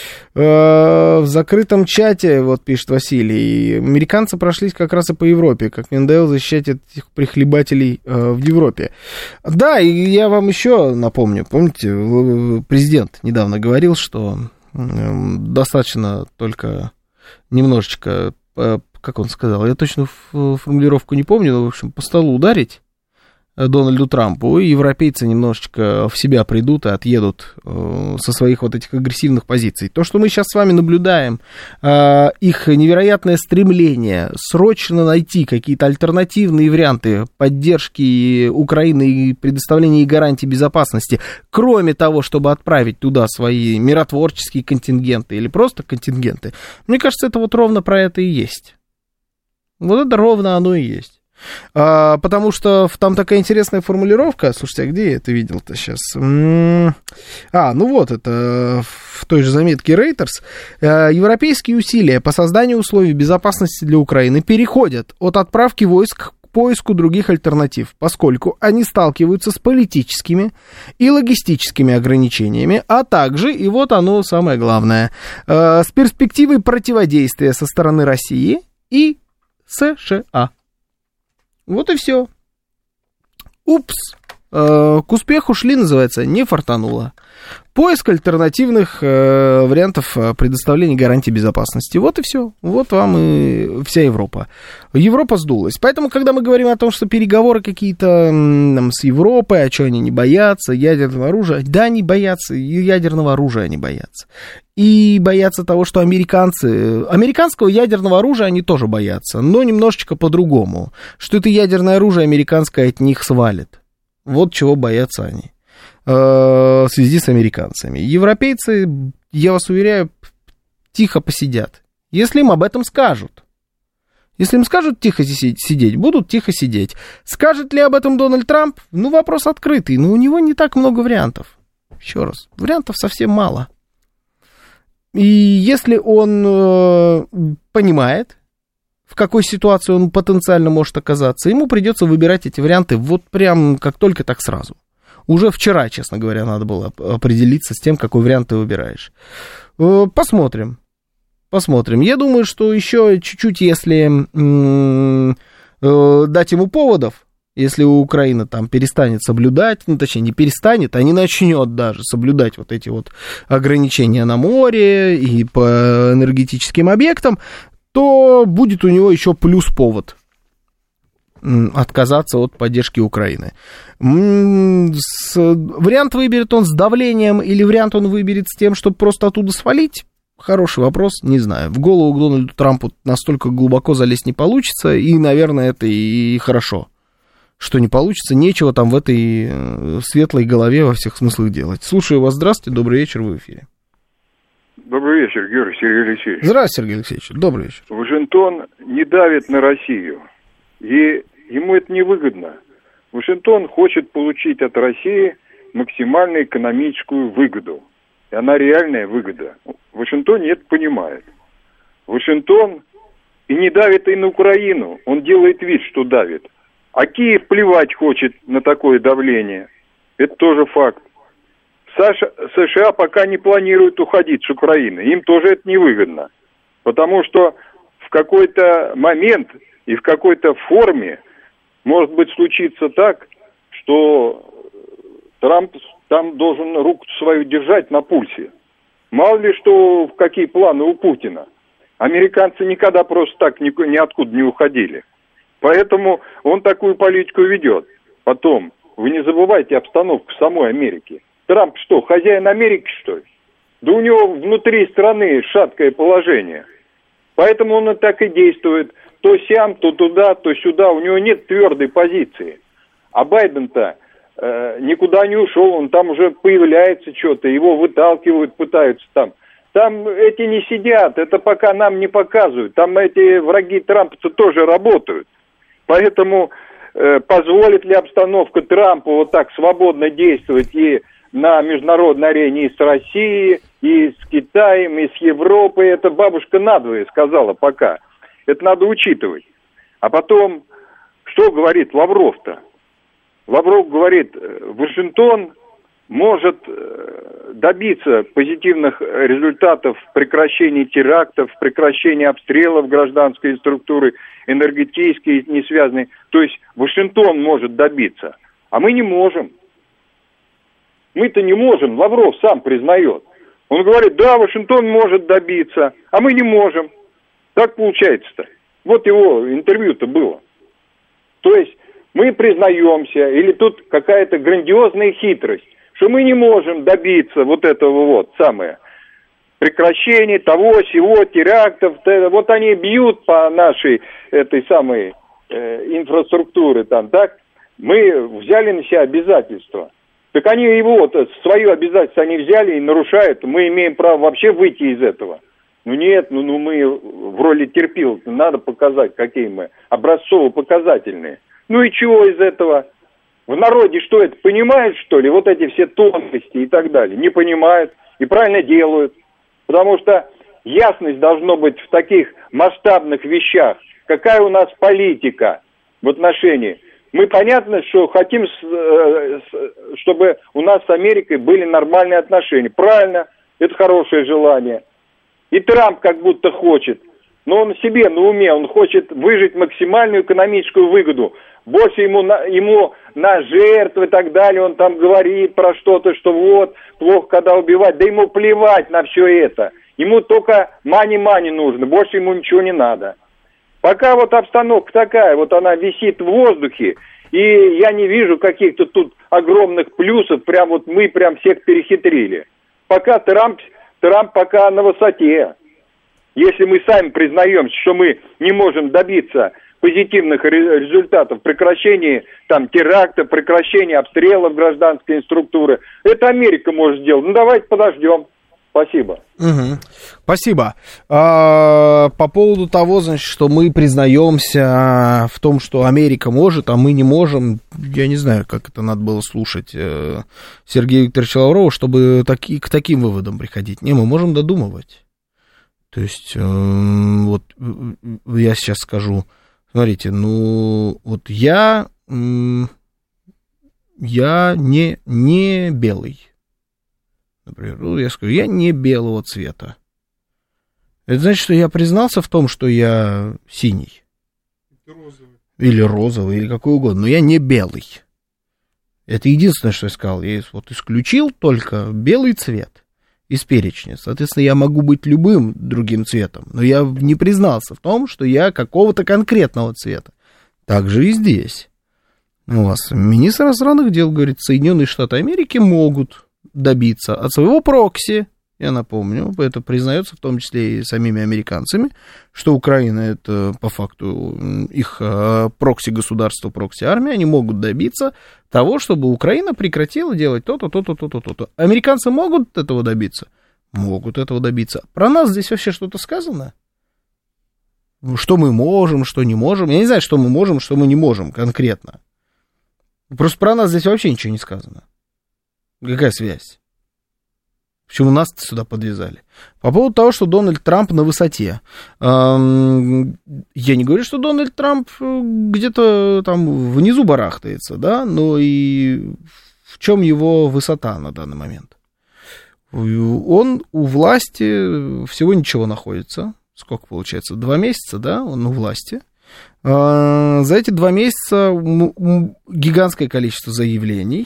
В закрытом чате, вот пишет Василий, американцы прошлись как раз и по Европе, как мне надоело защищать этих прихлебателей в Европе. Да, и я вам еще напомню, помните, президент недавно говорил, что достаточно только немножечко, как он сказал, я точно формулировку не помню, но, в общем, по столу ударить Дональду Трампу, и европейцы немножечко в себя придут и отъедут со своих вот этих агрессивных позиций. То, что мы сейчас с вами наблюдаем, их невероятное стремление срочно найти какие-то альтернативные варианты поддержки Украины и предоставления ей гарантий безопасности, кроме того, чтобы отправить туда свои миротворческие контингенты или просто контингенты, мне кажется, это вот ровно про это и есть. Вот это ровно оно и есть. Потому что там такая интересная формулировка. Слушайте, а где я это видел-то сейчас? Ну вот, это в той же заметке Reuters. Европейские усилия по созданию условий безопасности для Украины переходят от отправки войск к поиску других альтернатив, поскольку они сталкиваются с политическими и логистическими ограничениями, а также, и вот оно самое главное, с перспективой противодействия со стороны России и США. Вот и все. Упс. К успеху шли, называется, не фартануло. Поиск альтернативных вариантов предоставления гарантий безопасности. Вот и все. Вот вам и вся Европа. Европа сдулась. Поэтому, когда мы говорим о том, что переговоры какие-то с Европой, а что они не боятся, ядерного оружия, да, они боятся, и ядерного оружия они боятся. И боятся того, что американского ядерного оружия они тоже боятся, но немножечко по-другому. Что это ядерное оружие американское от них свалит. Вот чего боятся они в связи с американцами. Европейцы, я вас уверяю, тихо посидят. Если им об этом скажут. Если им скажут тихо сидеть, будут тихо сидеть. Скажет ли об этом Дональд Трамп? Ну, вопрос открытый. Но у него не так много вариантов. Еще раз, вариантов совсем мало. И если он понимает, в какой ситуации он потенциально может оказаться, ему придется выбирать эти варианты вот прям как только, так сразу. Уже вчера, честно говоря, надо было определиться с тем, какой вариант ты выбираешь. Посмотрим. Я думаю, что еще чуть-чуть, если дать ему поводов, если Украина там перестанет соблюдать, ну, точнее, не перестанет, а не начнет даже соблюдать вот эти вот ограничения на море и по энергетическим объектам, то будет у него еще плюс повод отказаться от поддержки Украины. Вариант выберет он с давлением или вариант он выберет с тем, чтобы просто оттуда свалить? Хороший вопрос, не знаю. В голову к Дональду Трампу настолько глубоко залезть не получится, и, наверное, это и хорошо, что не получится. Нечего там в этой светлой голове во всех смыслах делать. Слушаю вас, здравствуйте, добрый вечер, вы в эфире. Добрый вечер, Георгий Сергей Алексеевич. Здравствуйте, Сергей Алексеевич, добрый вечер. Вашингтон не давит на Россию, и ему это невыгодно. Вашингтон хочет получить от России максимальную экономическую выгоду, и она реальная выгода. В Вашингтоне это понимает. Вашингтон и не давит и на Украину, он делает вид, что давит. А Киев плевать хочет на такое давление. Это тоже факт. США пока не планируют уходить с Украины. Им тоже это невыгодно. Потому что в какой-то момент и в какой-то форме может быть случиться так, что Трамп там должен руку свою держать на пульсе. Мало ли что, какие планы у Путина. Американцы никогда просто так ниоткуда не уходили. Поэтому он такую политику ведет. Потом, вы не забывайте обстановку в самой Америке. Трамп что, хозяин Америки, что ли? Да у него внутри страны шаткое положение. Поэтому он и так и действует. То сям, то туда, то сюда. У него нет твердой позиции. А Байден-то никуда не ушел. Он там уже появляется что-то. Его выталкивают, пытаются там. Там эти не сидят. Это пока нам не показывают. Там эти враги Трампа-то тоже работают. Поэтому позволит ли обстановка Трампу вот так свободно действовать и на международной арене и с Россией, и с Китаем, и с Европой? Это бабушка надвое сказала пока. Это надо учитывать. А потом, что говорит Лавров-то? Лавров говорит, Вашингтон может добиться позитивных результатов в прекращении терактов, в прекращении обстрелов гражданской структуры, энергетические, не связанные. То есть Вашингтон может добиться, а мы не можем. Мы-то не можем, Лавров сам признает. Он говорит, да, Вашингтон может добиться, а мы не можем. Так получается-то. Вот его интервью-то было. То есть мы признаемся, или тут какая-то грандиозная хитрость, что мы не можем добиться вот этого вот самое прекращения того, сего, терактов. Вот они бьют по нашей этой самой инфраструктуре там, так? Мы взяли на себя обязательства. Так они его, свое обязательство они взяли и нарушают. Мы имеем право вообще выйти из этого. Ну нет, мы в роли терпилов. Надо показать, какие мы образцово-показательные. Ну и чего из этого? В народе что это, понимают, что ли? Вот эти все тонкости и так далее. Не понимают и правильно делают. Потому что ясность должна быть в таких масштабных вещах. Какая у нас политика в отношении? Мы понятно, что хотим, чтобы у нас с Америкой были нормальные отношения. Правильно, это хорошее желание. И Трамп как будто хочет. Но он себе на уме, он хочет выжать максимальную экономическую выгоду. Больше ему на жертвы и так далее, он там говорит про что-то, что вот, плохо когда убивать. Да ему плевать на все это. Ему только мани-мани нужно, больше ему ничего не надо. Пока вот обстановка такая, вот она висит в воздухе, и я не вижу каких-то тут огромных плюсов, прям вот мы прям всех перехитрили. Пока Трамп пока на высоте. Если мы сами признаемся, что мы не можем добиться позитивных результатов, прекращения там терактов, прекращения обстрелов гражданской структуры, это Америка может сделать. Ну давайте подождем. Спасибо. Угу. Спасибо. По поводу того, значит, что мы признаемся в том, что Америка может, а мы не можем, я не знаю, как это надо было слушать Сергея Викторовича Лаврова, чтобы к таким выводам приходить. Не, мы можем додумывать. То есть, вот я сейчас скажу, смотрите, вот я не белый. Например, я скажу, я не белого цвета. Это значит, что я признался в том, что я синий. Или розовый, или какой угодно, но я не белый. Это единственное, что я сказал. Я вот исключил только белый цвет из перечня. Соответственно, я могу быть любым другим цветом, но я не признался в том, что я какого-то конкретного цвета. Так же и здесь. У вас министр иностранных дел говорит, Соединенные Штаты Америки могут добиться от своего прокси, я напомню, это признается в том числе и самими американцами, что Украина это по факту их прокси-государство, прокси-армия, они могут добиться того, чтобы Украина прекратила делать то-то, то-то, то-то, то-то. Американцы могут этого добиться? Могут этого добиться. Про нас здесь вообще что-то сказано? Что мы можем, что не можем? Я не знаю, что мы можем, что мы не можем конкретно. Просто про нас здесь вообще ничего не сказано. Какая связь? Почему нас-то сюда подвязали? По поводу того, что Дональд Трамп на высоте. Я не говорю, что Дональд Трамп где-то там внизу барахтается, да, но и в чем его высота на данный момент? Он у власти всего ничего находится. Сколько получается? 2 месяца, да, он у власти. За эти 2 месяца гигантское количество заявлений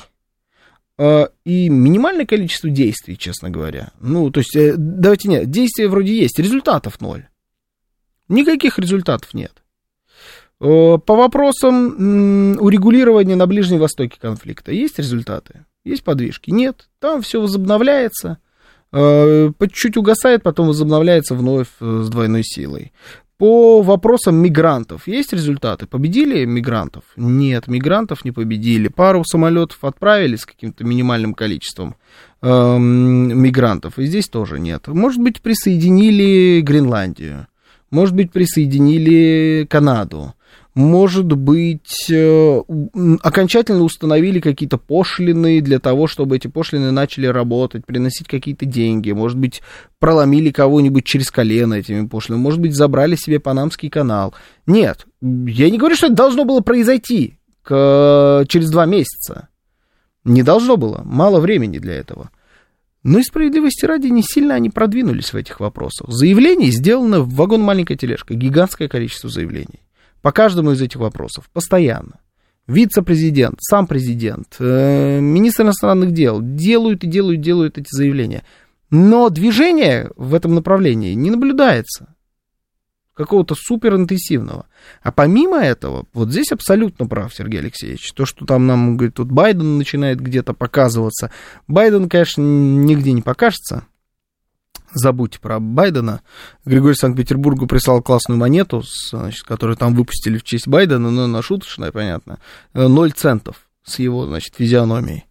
и минимальное количество действий, честно говоря. Ну, то есть, давайте нет, действия вроде есть, результатов 0. Никаких результатов нет. По вопросам урегулирования на Ближнем Востоке конфликта есть результаты? Есть подвижки? Нет. Там все возобновляется, по чуть-чуть угасает, потом возобновляется вновь с двойной силой. По вопросам мигрантов есть результаты? Победили мигрантов? Нет, мигрантов не победили. Пару самолетов отправили с каким-то минимальным количеством мигрантов, и здесь тоже нет. Может быть, присоединили Гренландию, может быть, присоединили Канаду, может быть, окончательно установили какие-то пошлины для того, чтобы эти пошлины начали работать, приносить какие-то деньги, может быть, проломили кого-нибудь через колено этими пошлинами, может быть, забрали себе Панамский канал. Нет, я не говорю, что это должно было произойти через 2 месяца. Не должно было, мало времени для этого. Но и справедливости ради не сильно они продвинулись в этих вопросах. Заявлений сделано в вагон маленькая тележка, гигантское количество заявлений. По каждому из этих вопросов, постоянно. Вице-президент, сам президент, министр иностранных дел делают эти заявления. Но движения в этом направлении не наблюдается. Какого-то суперинтенсивного. А помимо этого, вот здесь абсолютно прав Сергей Алексеевич. То, что там нам, говорит, тут Байден начинает где-то показываться. Байден, конечно, нигде не покажется. Забудьте про Байдена. Григорий Санкт-Петербургу прислал классную монету, значит, которую там выпустили в честь Байдена, но она шуточная, понятно. 0 центов с его, значит, физиономией.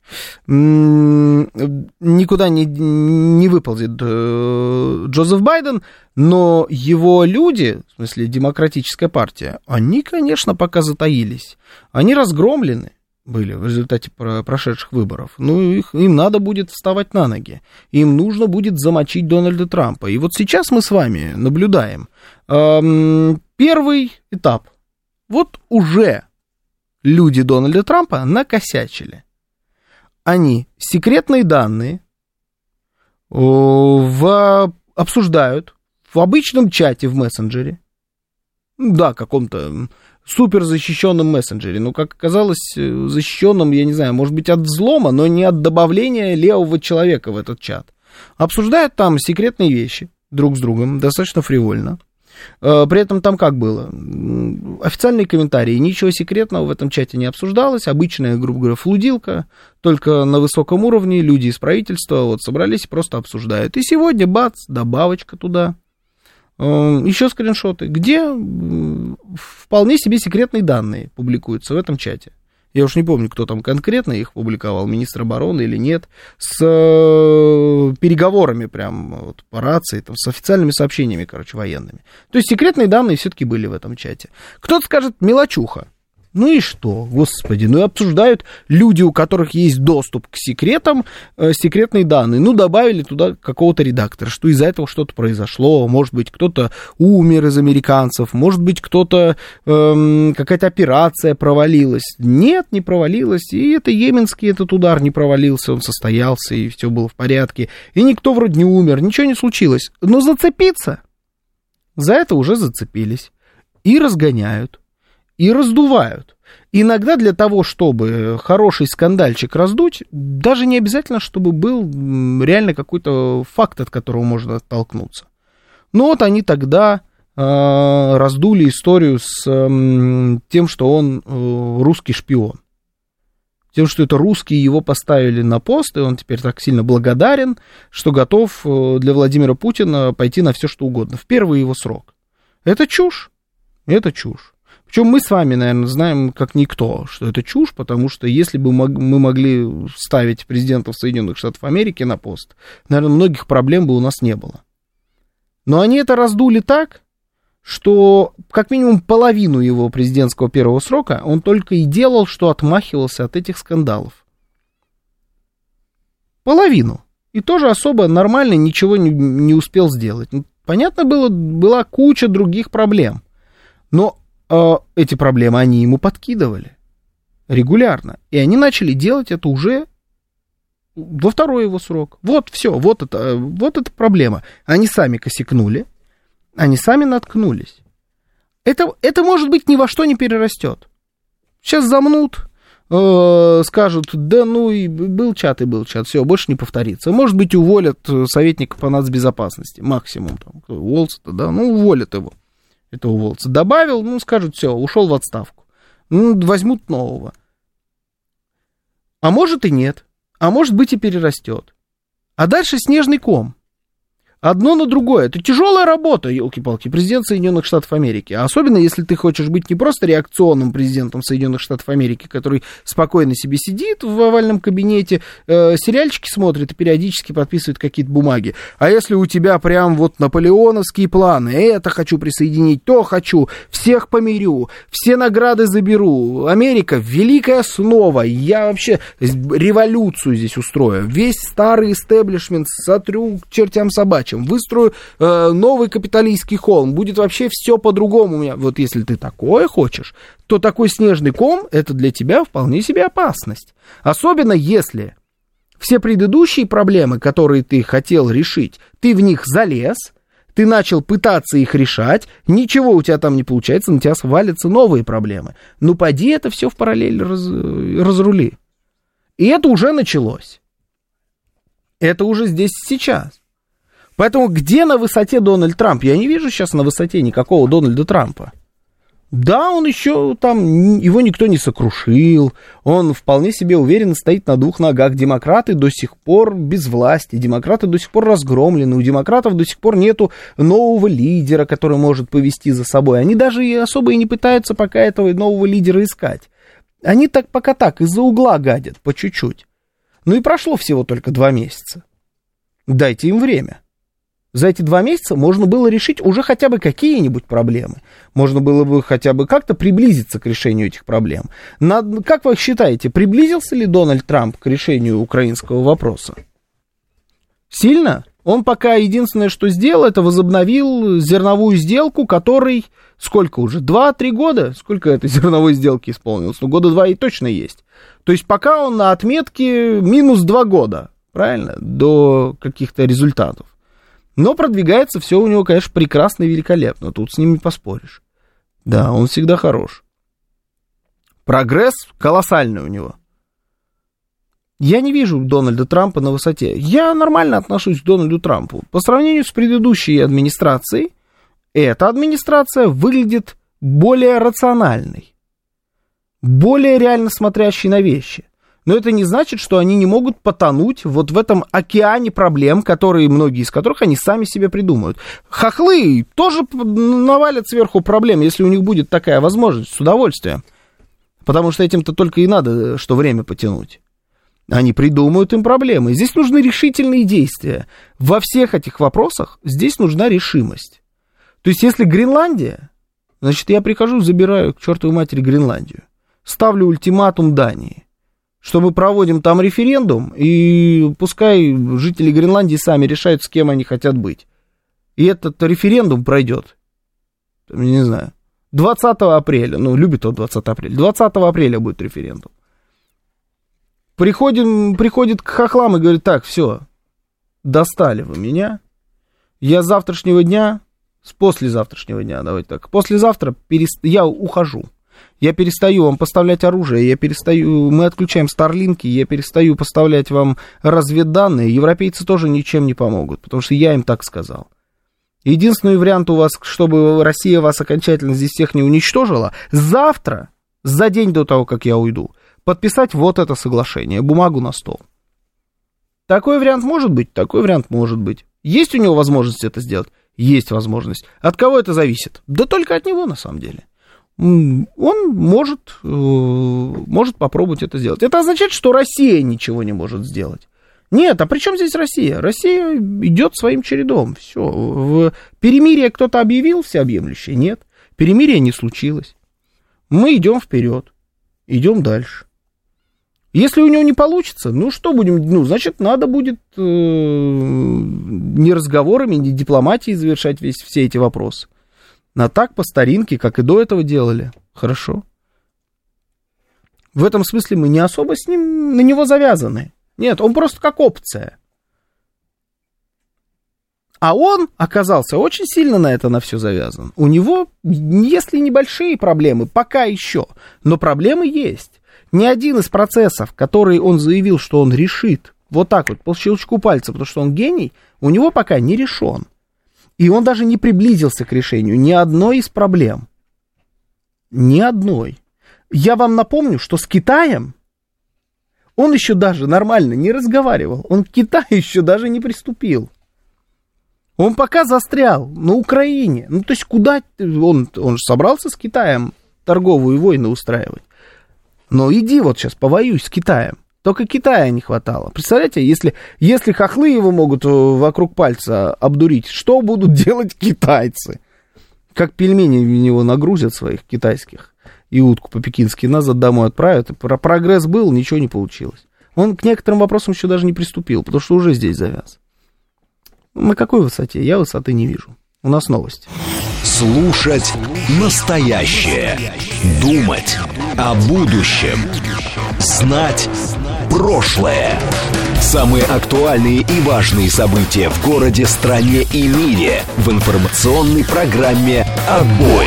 Никуда не выползет Джозеф Байден, но его люди, в смысле демократическая партия, они, конечно, пока затаились. Они разгромлены были в результате прошедших выборов. Ну, им надо будет вставать на ноги. Им нужно будет замочить Дональда Трампа. И вот сейчас мы с вами наблюдаем первый этап. Вот уже люди Дональда Трампа накосячили. Они секретные данные обсуждают в обычном чате в мессенджере. Да, каком-то суперзащищенном мессенджере. Но, как оказалось, защищенном, я не знаю, может быть, от взлома, но не от добавления левого человека в этот чат. Обсуждают там секретные вещи друг с другом, достаточно фривольно. При этом там как было? Официальные комментарии, ничего секретного в этом чате не обсуждалось, обычная, грубо говоря, флудилка, только на высоком уровне люди из правительства вот собрались и просто обсуждают. И сегодня, бац, добавочка туда. Еще скриншоты, где вполне себе секретные данные публикуются в этом чате. Я уж не помню, кто там конкретно их публиковал, министр обороны или нет, с переговорами прям вот, по рации, там, с официальными сообщениями, короче, военными. То есть секретные данные все-таки были в этом чате. Кто-то скажет, мелочуха. Ну и что, господи, ну и обсуждают люди, у которых есть доступ к секретам, секретные данные. Ну, добавили туда какого-то редактора, что из-за этого что-то произошло, может быть, кто-то умер из американцев, может быть, кто-то, какая-то операция провалилась. Нет, не провалилась, и это йеменский этот удар не провалился, он состоялся, и все было в порядке. И никто вроде не умер, ничего не случилось. Но зацепиться, за это уже зацепились и разгоняют. И раздувают. Иногда для того, чтобы хороший скандальчик раздуть, даже не обязательно, чтобы был реально какой-то факт, от которого можно оттолкнуться. Но вот они тогда раздули историю с тем, что он русский шпион. Тем, что это русские его поставили на пост, и он теперь так сильно благодарен, что готов для Владимира Путина пойти на все, что угодно. В первый его срок. Это чушь. Это чушь. Причем мы с вами, наверное, знаем как никто, что это чушь, потому что если бы мы могли ставить президентов Соединенных Штатов Америки на пост, наверное, многих проблем бы у нас не было. Но они это раздули так, что как минимум половину его президентского первого срока он только и делал, что отмахивался от этих скандалов. Половину. и тоже особо нормально ничего не успел сделать. Понятно было, была куча других проблем. Но эти проблемы они ему подкидывали регулярно. И они начали делать это уже во второй его срок. Вот все, вот это проблема. Они сами косякнули, они сами наткнулись. Это, может быть, ни во что не перерастет. Сейчас замнут, скажут, да ну и был чат, все, больше не повторится. Может быть, уволят советника по нацбезопасности, максимум, там, Уолтса-то, да, ну, уволят его, этого Уолтса. Добавил, ну, скажут, все, ушел в отставку. Ну, возьмут нового. А может и нет, а может быть и перерастет. А дальше снежный ком. Одно на другое. Это тяжелая работа, елки-палки, президент Соединенных Штатов Америки. Особенно, если ты хочешь быть не просто реакционным президентом Соединенных Штатов Америки, который спокойно себе сидит в овальном кабинете, сериальчики смотрит и периодически подписывает какие-то бумаги. А если у тебя прям вот наполеоновские планы, это хочу присоединить, то хочу, всех помирю, все награды заберу, Америка, великая снова, я вообще революцию здесь устрою, весь старый истеблишмент сотру к чертям собачьим, выстрою новый капиталистский холм, будет вообще все по-другому у меня. Вот если ты такое хочешь, то такой снежный ком, это для тебя вполне себе опасность. Особенно если все предыдущие проблемы, которые ты хотел решить, ты в них залез, ты начал пытаться их решать, ничего у тебя там не получается, на тебя свалятся новые проблемы. Ну, поди это все в параллель разрули. И это уже началось. Это уже здесь сейчас. Поэтому где на высоте Дональд Трамп? Я не вижу сейчас на высоте никакого Дональда Трампа. Да, он еще там, его никто не сокрушил, он вполне себе уверенно стоит на двух ногах. Демократы до сих пор без власти, демократы до сих пор разгромлены, у демократов до сих пор нету нового лидера, который может повести за собой. Они даже и особо и не пытаются пока этого нового лидера искать. Они так пока так, из-за угла гадят, по чуть-чуть. Ну и прошло всего только 2 месяца. Дайте им время. За эти 2 месяца можно было решить уже хотя бы какие-нибудь проблемы. Можно было бы хотя бы как-то приблизиться к решению этих проблем. Как вы считаете, приблизился ли Дональд Трамп к решению украинского вопроса? Сильно? Он пока единственное, что сделал, это возобновил зерновую сделку, которой сколько уже? 2-3 года? Сколько этой зерновой сделки исполнилось? Ну, года 2 и точно есть. То есть пока он на отметке минус 2 года, правильно? До каких-то результатов. Но продвигается все у него, конечно, прекрасно и великолепно. Тут с ним не поспоришь. Да, он всегда хорош. Прогресс колоссальный у него. Я не вижу Дональда Трампа на высоте. Я нормально отношусь к Дональду Трампу. По сравнению с предыдущей администрацией, эта администрация выглядит более рациональной. Более реально смотрящей на вещи. Но это не значит, что они не могут потонуть вот в этом океане проблем, которые, многие из которых они сами себе придумают. Хохлы тоже навалят сверху проблем, если у них будет такая возможность, с удовольствием. Потому что этим-то только и надо, что время потянуть. Они придумают им проблемы. И здесь нужны решительные действия. Во всех этих вопросах здесь нужна решимость. То есть, если Гренландия, значит, я прихожу, забираю к чертовой матери Гренландию. Ставлю ультиматум Дании. Что мы проводим там референдум, и пускай жители Гренландии сами решают, с кем они хотят быть. И этот референдум пройдет, я не знаю, 20 апреля, ну, любит он 20 апреля, 20 апреля будет референдум. Приходит к хохлам и говорит, так, все, достали вы меня, я с завтрашнего дня, с послезавтрашнего дня, давайте так, послезавтра я ухожу. Я перестаю вам поставлять оружие, мы отключаем старлинки, я перестаю поставлять вам разведданные, европейцы тоже ничем не помогут, потому что я им так сказал. Единственный вариант у вас, чтобы Россия вас окончательно здесь всех не уничтожила, завтра, за день до того, как я уйду, подписать вот это соглашение, бумагу на стол. Такой вариант может быть? Такой вариант может быть. Есть у него возможность это сделать? Есть возможность. От кого это зависит? Да только от него, на самом деле. Он может попробовать это сделать. Это означает, что Россия ничего не может сделать. Нет, а при чем здесь Россия? Россия идет своим чередом. Все. В перемирие кто-то объявил всеобъемлющее? Нет. Перемирие не случилось. Мы идем вперед. Идем дальше. Если у него не получится, ну что будем, ну, значит, надо будет не разговорами, не дипломатией завершать все эти вопросы. А так, по старинке, как и до этого делали. Хорошо. В этом смысле мы не особо с ним, на него завязаны. Нет, он просто как опция. А он оказался очень сильно на все завязан. У него, если небольшие проблемы, пока еще, но проблемы есть. Ни один из процессов, который он заявил, что он решит, вот так вот, по щелчку пальца, потому что он гений, у него пока не решен. И он даже не приблизился к решению ни одной из проблем. Ни одной. Я вам напомню, что с Китаем он еще даже нормально не разговаривал. Он к Китаю еще даже не приступил. Он пока застрял на Украине. Ну, то есть, куда он же собрался с Китаем торговую войну устраивать. Но иди вот сейчас повоюй с Китаем. Только Китая не хватало. Представляете, если хохлы его могут вокруг пальца обдурить, что будут делать китайцы? Как пельмени в него нагрузят своих китайских и утку по-пекински назад домой отправят. Прогресс был, ничего не получилось. Он к некоторым вопросам еще даже не приступил, потому что уже здесь завяз. На какой высоте? Я высоты не вижу. У нас новости. Слушать настоящее. Думать о будущем. Знать прошлое. Самые актуальные и важные события в городе, стране и мире в информационной программе «Отбой».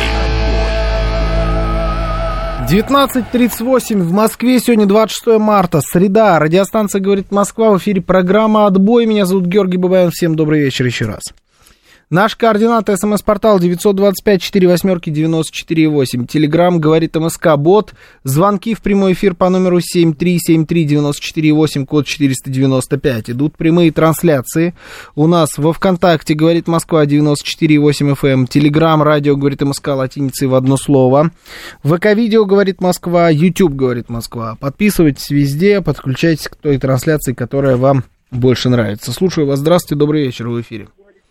19:38 в Москве, сегодня 26 марта, среда, радиостанция «Говорит Москва», в эфире программа «Отбой», меня зовут Георгий Бабаян, всем добрый вечер еще раз. Наш координат, смс-портал 925-48-94-8, телеграмм «Говорит МСК», бот, звонки в прямой эфир по номеру 7373948, код 495, идут прямые трансляции у нас во ВКонтакте «Говорит Москва» 94,8 FM, телеграмм, радио «Говорит МСК» латиницей в одно слово, ВК-видео «Говорит Москва», YouTube «Говорит Москва». Подписывайтесь везде, подключайтесь к той трансляции, которая вам больше нравится. Слушаю вас, здравствуйте, добрый вечер, в эфире.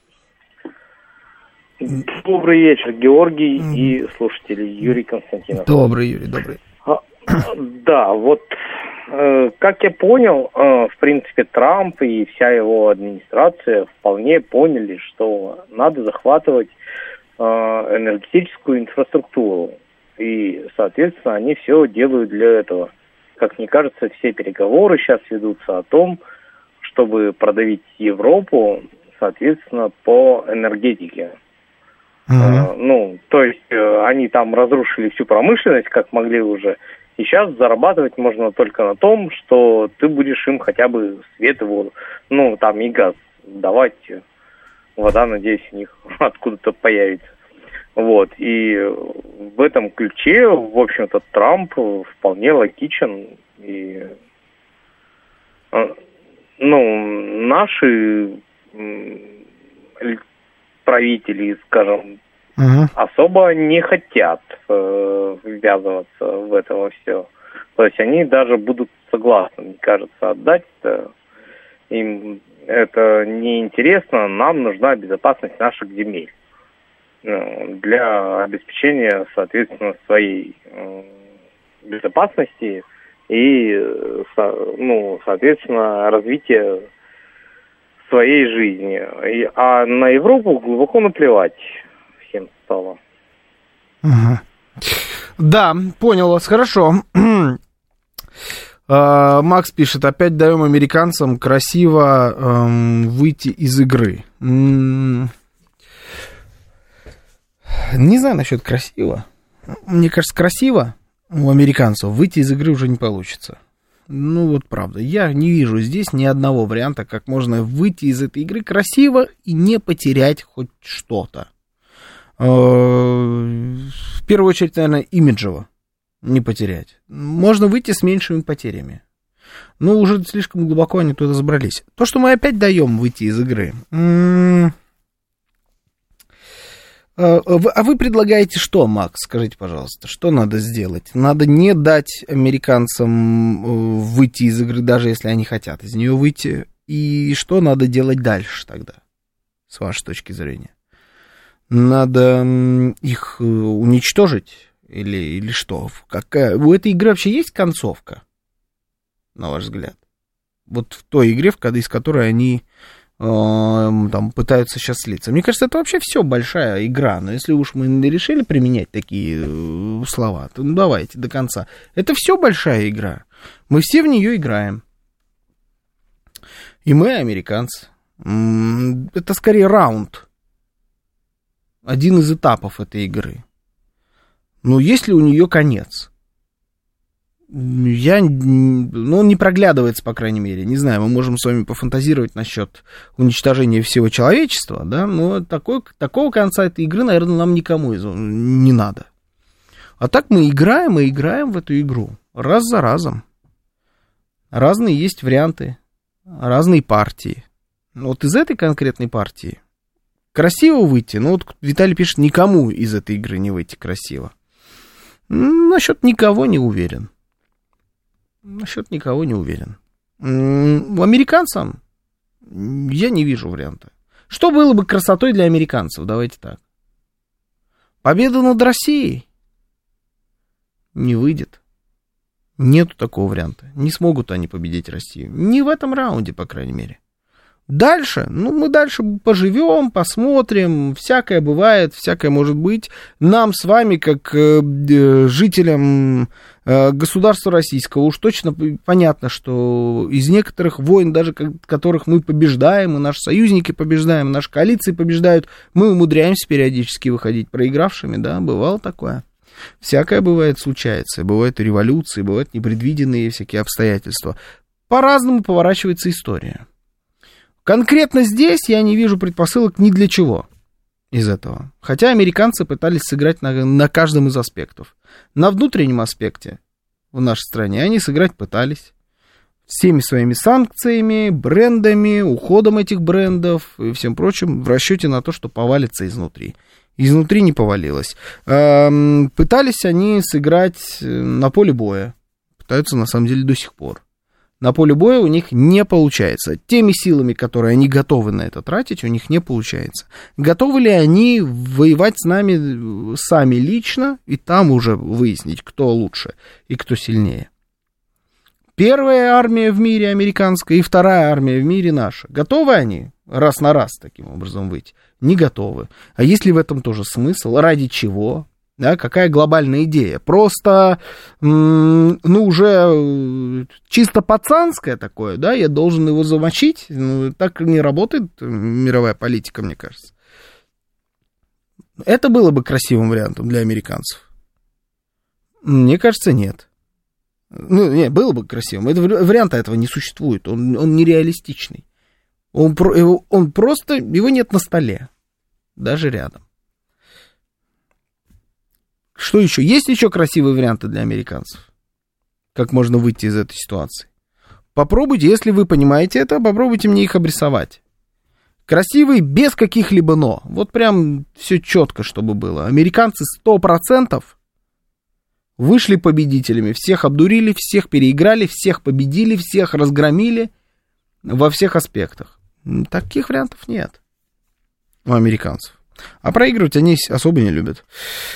Добрый вечер, Георгий и слушатели, Юрий Константинов. Добрый, Юрий, добрый. Да, вот, как я понял, в принципе, Трамп и вся его администрация вполне поняли, что надо захватывать энергетическую инфраструктуру. И, соответственно, они все делают для этого. Как мне кажется, все переговоры сейчас ведутся о том, чтобы продавить Европу, соответственно, по энергетике. Ну, то есть они там разрушили всю промышленность, как могли уже. И сейчас зарабатывать можно только на том, что ты будешь им хотя бы свет и воду, ну, там и газ давать. Вода, надеюсь, у них откуда-то появится. Вот. И в этом ключе, в общем-то, Трамп вполне логичен. И, ну, наши правители, скажем, особо не хотят ввязываться в это все. То есть они даже будут согласны, мне кажется, отдать это. Им это неинтересно, нам нужна безопасность наших земель для обеспечения, соответственно, своей безопасности и, ну, соответственно, развития своей жизни. А на Европу глубоко наплевать всем стало. Да, понял вас, хорошо. Макс пишет, опять даем американцам красиво выйти из игры. Не знаю насчет красиво. Мне кажется, красиво у американцев выйти из игры уже не получится. Ну вот правда, я не вижу здесь ни одного варианта, как можно выйти из этой игры красиво и не потерять хоть что-то. В первую очередь, наверное, имиджево не потерять. Можно выйти с меньшими потерями. Но уже слишком глубоко они туда забрались. То, что мы опять даем выйти из игры. А вы предлагаете что, Макс? Скажите, пожалуйста, что надо сделать? Надо не дать американцам выйти из игры, даже если они хотят из нее выйти. И что надо делать дальше тогда, с вашей точки зрения? Надо их уничтожить? Или что? У этой игры вообще есть концовка? на ваш взгляд? Вот в той игре, из которой они там пытаются сейчас слиться. Мне кажется, это вообще все большая игра. Но если уж мы решили применять такие слова, то давайте до конца. Это все большая игра. Мы все в нее играем. И мы, американцы. Это скорее раунд. Один из этапов этой игры. Но есть ли у нее конец? Он не проглядывается, по крайней мере. Не знаю, мы можем с вами пофантазировать насчет уничтожения всего человечества, да, но такого конца этой игры, наверное, нам никому не надо. А так мы играем в эту игру раз за разом. Разные есть варианты, разные партии. Вот из этой конкретной партии красиво выйти, но вот Виталий пишет, никому из этой игры не выйти красиво. Насчет никого не уверен. Американцам я не вижу варианта. Что было бы красотой для американцев? Давайте так. Победа над Россией не выйдет. Нету такого варианта. Не смогут они победить Россию. Не в этом раунде, по крайней мере. Дальше, мы дальше поживем, посмотрим, всякое бывает, всякое может быть. Нам с вами, как жителям государства российского, уж точно понятно, что из некоторых войн, даже которых мы побеждаем, и наши союзники побеждаем, наши коалиции побеждают, мы умудряемся периодически выходить проигравшими, да, бывало такое. Всякое бывает, случается, бывают революции, бывают непредвиденные всякие обстоятельства. По-разному поворачивается история. Конкретно здесь я не вижу предпосылок ни для чего из этого. Хотя американцы пытались сыграть на каждом из аспектов. На внутреннем аспекте в нашей стране они сыграть пытались. Всеми своими санкциями, брендами, уходом этих брендов и всем прочим в расчете на то, что повалится изнутри. Изнутри не повалилось. Пытались они сыграть на поле боя. Пытаются на самом деле до сих пор. На поле боя у них не получается. Теми силами, которые они готовы на это тратить, у них не получается. Готовы ли они воевать с нами сами лично, и там уже выяснить, кто лучше и кто сильнее? Первая армия в мире американская и вторая армия в мире наша. Готовы они раз на раз таким образом выйти? Не готовы. А есть ли в этом тоже смысл? Ради чего? Да, какая глобальная идея? Просто, уже чисто пацанское такое, да, я должен его замочить. Так не работает мировая политика, мне кажется. Это было бы красивым вариантом для американцев? Мне кажется, нет. Было бы красивым. Варианта этого не существует. Он нереалистичный. Его нет на столе. Даже рядом. Что еще? Есть еще красивые варианты для американцев? Как можно выйти из этой ситуации? Попробуйте, если вы понимаете это, попробуйте мне их обрисовать. Красивые без каких-либо «но». Вот прям все четко, чтобы было. Американцы 100% вышли победителями. Всех обдурили, всех переиграли, всех победили, всех разгромили во всех аспектах. Таких вариантов нет у американцев. А проигрывать они особо не любят.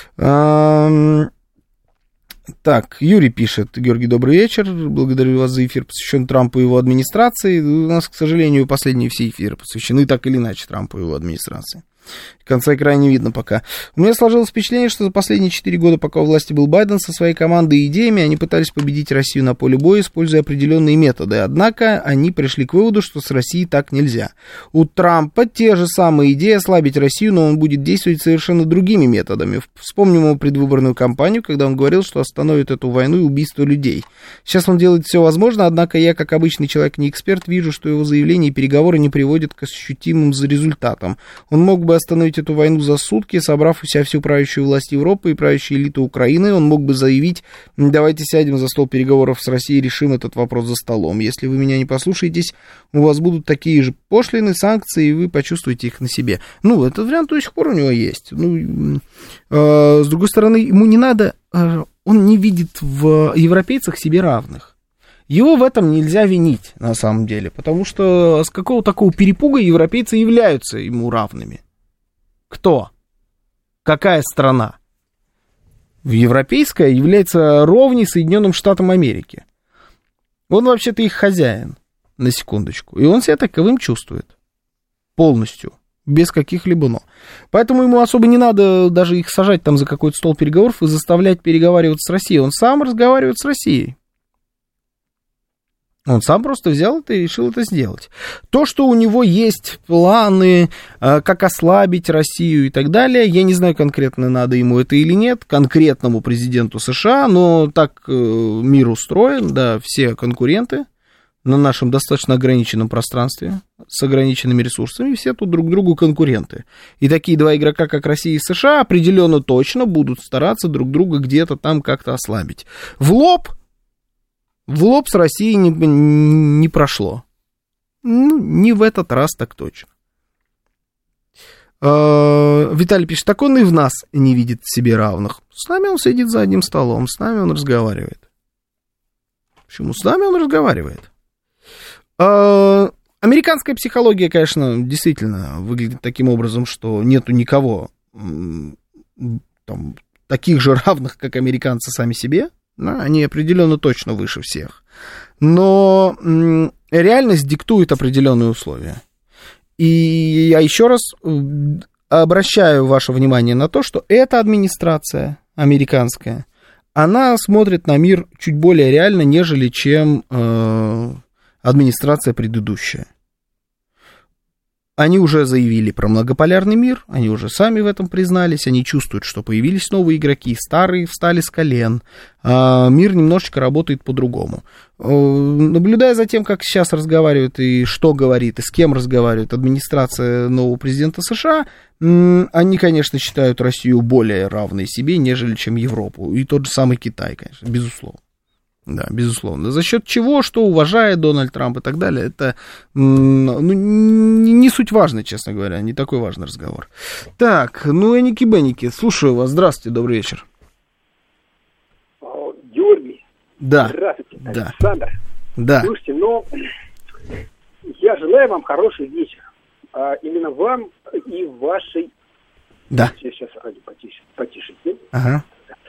Так, Юрий пишет: Георгий, добрый вечер. Благодарю вас за эфир, посвящен Трампу и его администрации. У нас, к сожалению, последние все эфиры посвящены так или иначе Трампу и его администрации. Конца края не видно пока. У меня сложилось впечатление, что за последние 4 года, пока у власти был Байден, со своей командой и идеями, они пытались победить Россию на поле боя, используя определенные методы. Однако они пришли к выводу, что с Россией так нельзя. У Трампа те же самые идеи ослабить Россию, но он будет действовать совершенно другими методами. Вспомним его предвыборную кампанию, когда он говорил, что остановит эту войну и убийство людей. Сейчас он делает все возможное, однако я, как обычный человек, не эксперт, вижу, что его заявления и переговоры не приводят к ощутимым результатам. Он мог бы остановить эту войну за сутки, собрав у себя всю правящую власть Европы и правящую элиту Украины. Он мог бы заявить: давайте сядем за стол переговоров с Россией и решим этот вопрос за столом. Если вы меня не послушаетесь, у вас будут такие же пошлины, санкции, и вы почувствуете их на себе. Этот вариант до сих пор у него есть. С другой стороны, ему не надо, он не видит в европейцах себе равных. Его в этом нельзя винить, на самом деле, потому что с какого такого перепуга европейцы являются ему равными? Кто? Какая страна? Европейская является ровней Соединенным Штатам Америки. Он вообще-то их хозяин, на секундочку. И он себя таковым чувствует. Полностью. Без каких-либо «но». Поэтому ему особо не надо даже их сажать там за какой-то стол переговоров и заставлять переговариваться с Россией. Он сам разговаривает с Россией. Он сам просто взял это и решил это сделать. То, что у него есть планы, как ослабить Россию и так далее, я не знаю конкретно, надо ему это или нет, конкретному президенту США, но так мир устроен, да, все конкуренты на нашем достаточно ограниченном пространстве, с ограниченными ресурсами, все тут друг другу конкуренты. И такие два игрока, как Россия и США, определенно точно будут стараться друг друга где-то там как-то ослабить. В лоб с Россией не прошло. Ну, не в этот раз так точно. Виталий пишет, так он и в нас не видит в себе равных. С нами он сидит за одним столом, с нами он разговаривает. Почему? С нами он разговаривает. Американская психология, конечно, действительно выглядит таким образом, что нету никого там, таких же равных, как американцы сами себе. Да, они определенно точно выше всех. Но реальность диктует определенные условия. И я еще раз обращаю ваше внимание на то, что эта администрация американская, она смотрит на мир чуть более реально, нежели чем администрация предыдущая. Они уже заявили про многополярный мир, они уже сами в этом признались, они чувствуют, что появились новые игроки, старые встали с колен, мир немножечко работает по-другому. Наблюдая за тем, как сейчас разговаривают и что говорит, и с кем разговаривает администрация нового президента США, они, конечно, считают Россию более равной себе, нежели чем Европу, и тот же самый Китай, конечно, безусловно. Да, безусловно. За счет чего, что уважает Дональд Трамп и так далее, это не суть важно, честно говоря, не такой важный разговор. Так, Эники-Беники, слушаю вас, здравствуйте, добрый вечер. Георгий. Да. Здравствуйте, да. Александр. Да. Слушайте, я желаю вам хороший вечер. Именно вам и вашей... Да. Я сейчас ради потише. Ага.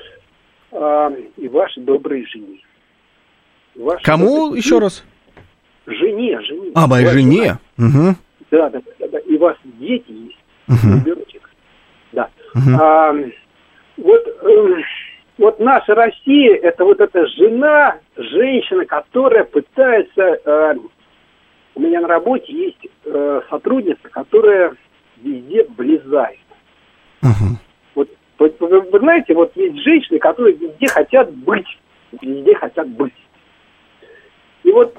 И вашей доброй жене. Кому еще раз? Жене. Моей жене? Угу. Да. И у вас дети есть. Ребеночек. Да. Вот наша Россия, это вот эта женщина, которая пытается... У меня на работе есть сотрудница, которая везде влезает. Вот вы знаете, вот есть женщины, которые везде хотят быть. И вот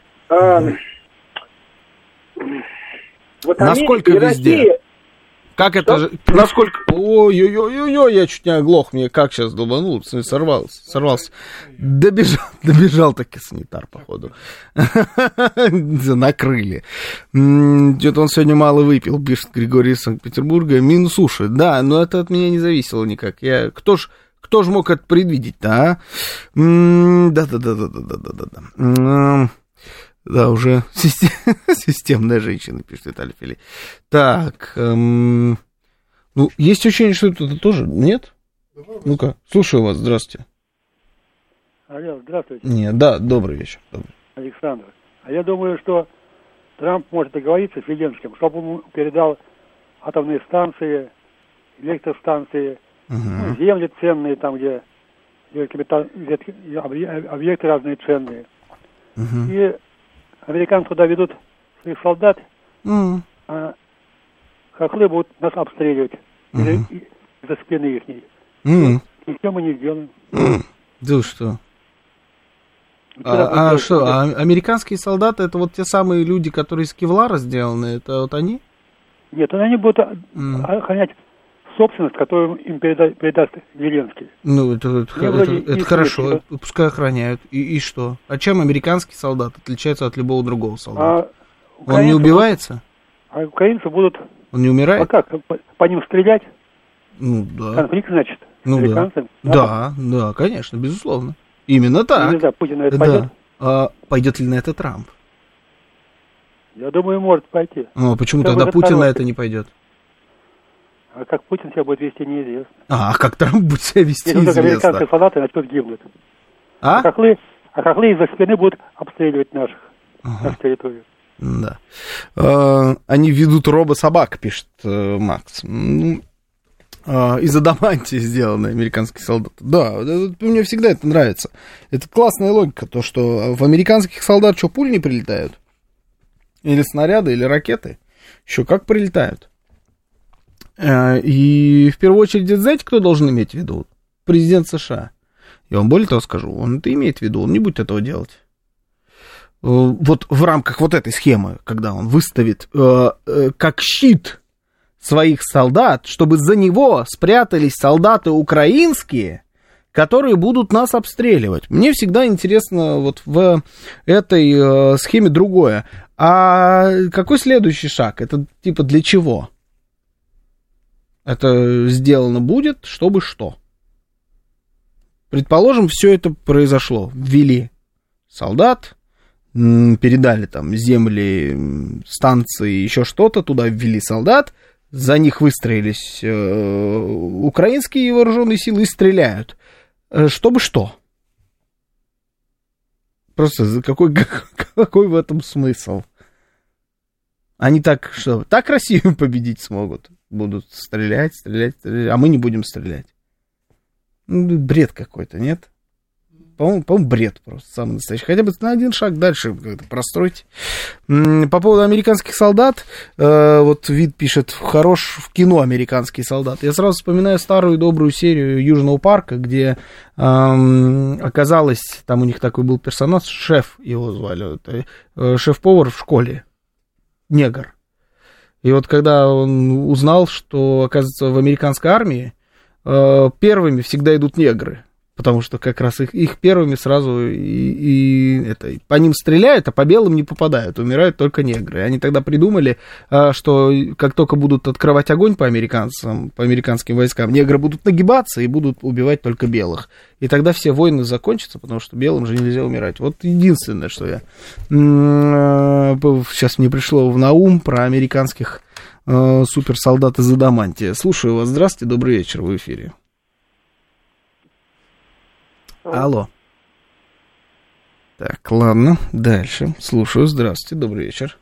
насколько Америка и везде? Россия... Как это же? Насколько... Ой-ой-ой, я чуть не оглох, мне как сейчас долбанул, сорвался. Добежал таки санитар, походу. Накрыли. Что-то он сегодня мало выпил, пишет Григорий из Санкт-Петербурга. Минус уши. Да, но это от меня не зависело никак. Кто ж мог это предвидеть-то, а? Да. Да, уже системная женщина, пишет Виталий Фили. Так, есть ощущение, что это тоже, нет? Ну-ка, слушаю вас, здравствуйте. Алло, здравствуйте. Нет, да, добрый вечер. Александр, а я думаю, что Трамп может договориться с Зеленским, чтобы ему передал атомные станции, электростанции, земли ценные, там, где объекты разные ценные. И американцы туда ведут своих солдат, а хохлы будут нас обстреливать из-за спины ихней. Ничего мы не сделаем. Да что? Что, американские солдаты, это вот те самые люди, которые из кевлара сделаны, это вот они? Нет, они будут охранять собственность, которую им передаст Зеленский. Ну, это хорошо, пускай охраняют. И что? А чем американский солдат отличается от любого другого солдата? Он не убивается? А украинцы будут... Он не умирает? А как? По ним стрелять? Ну, да. Конфликт, значит? Американцами? Да, конечно, безусловно. Именно так. Не знаю, Путин на это пойдет? Пойдет ли на это Трамп? Я думаю, может пойти. Ну, почему тогда Путин на это не пойдет? А как Путин себя будет вести, неизвестно. А как Трамп будет себя вести, неизвестно. Если американские солдаты начнут гибнуть. А хохлы а хохлы из-за спины будут обстреливать нашу территорию. Да. Они ведут робособак, пишет Макс. Из адамантии сделаны американские солдаты. Да, мне всегда это нравится. Это классная логика, то, что в американских солдат что, пули не прилетают? Или снаряды, или ракеты? Еще как прилетают. И в первую очередь, знаете, кто должен иметь в виду? Президент США. Я вам более того скажу, он это имеет в виду, он не будет этого делать. Вот в рамках вот этой схемы, когда он выставит как щит своих солдат, чтобы за него спрятались солдаты украинские, которые будут нас обстреливать. Мне всегда интересно вот в этой схеме другое. А какой следующий шаг? Это типа для чего? Это сделано будет, чтобы что? Предположим, все это произошло. Ввели солдат, передали там земли, станции, еще что-то, туда ввели солдат, за них выстроились украинские вооруженные силы и стреляют. Чтобы что? Просто какой в этом смысл? Они так Россию победить смогут? Будут стрелять, а мы не будем стрелять. Бред какой-то, нет? По-моему, бред просто самый настоящий. Хотя бы на один шаг дальше как-то простройте. По поводу американских солдат, вот Вид пишет, хорош в кино «Американский солдат». Я сразу вспоминаю старую добрую серию «Южного парка», где оказалось, там у них такой был персонаж, шеф его звали, шеф-повар в школе, негр. И вот когда он узнал, что, оказывается, в американской армии первыми всегда идут негры, потому что как раз их первыми сразу по ним стреляют, а по белым не попадают, умирают только негры. Они тогда придумали, что как только будут открывать огонь по американским войскам, негры будут нагибаться и будут убивать только белых. И тогда все войны закончатся, потому что белым же нельзя умирать. Вот единственное, что я сейчас мне пришло на ум про американских суперсолдат из адамантия. Слушаю вас. Здравствуйте, добрый вечер, в эфире. Алло. Так, ладно, дальше. Слушаю. Здравствуйте, добрый вечер.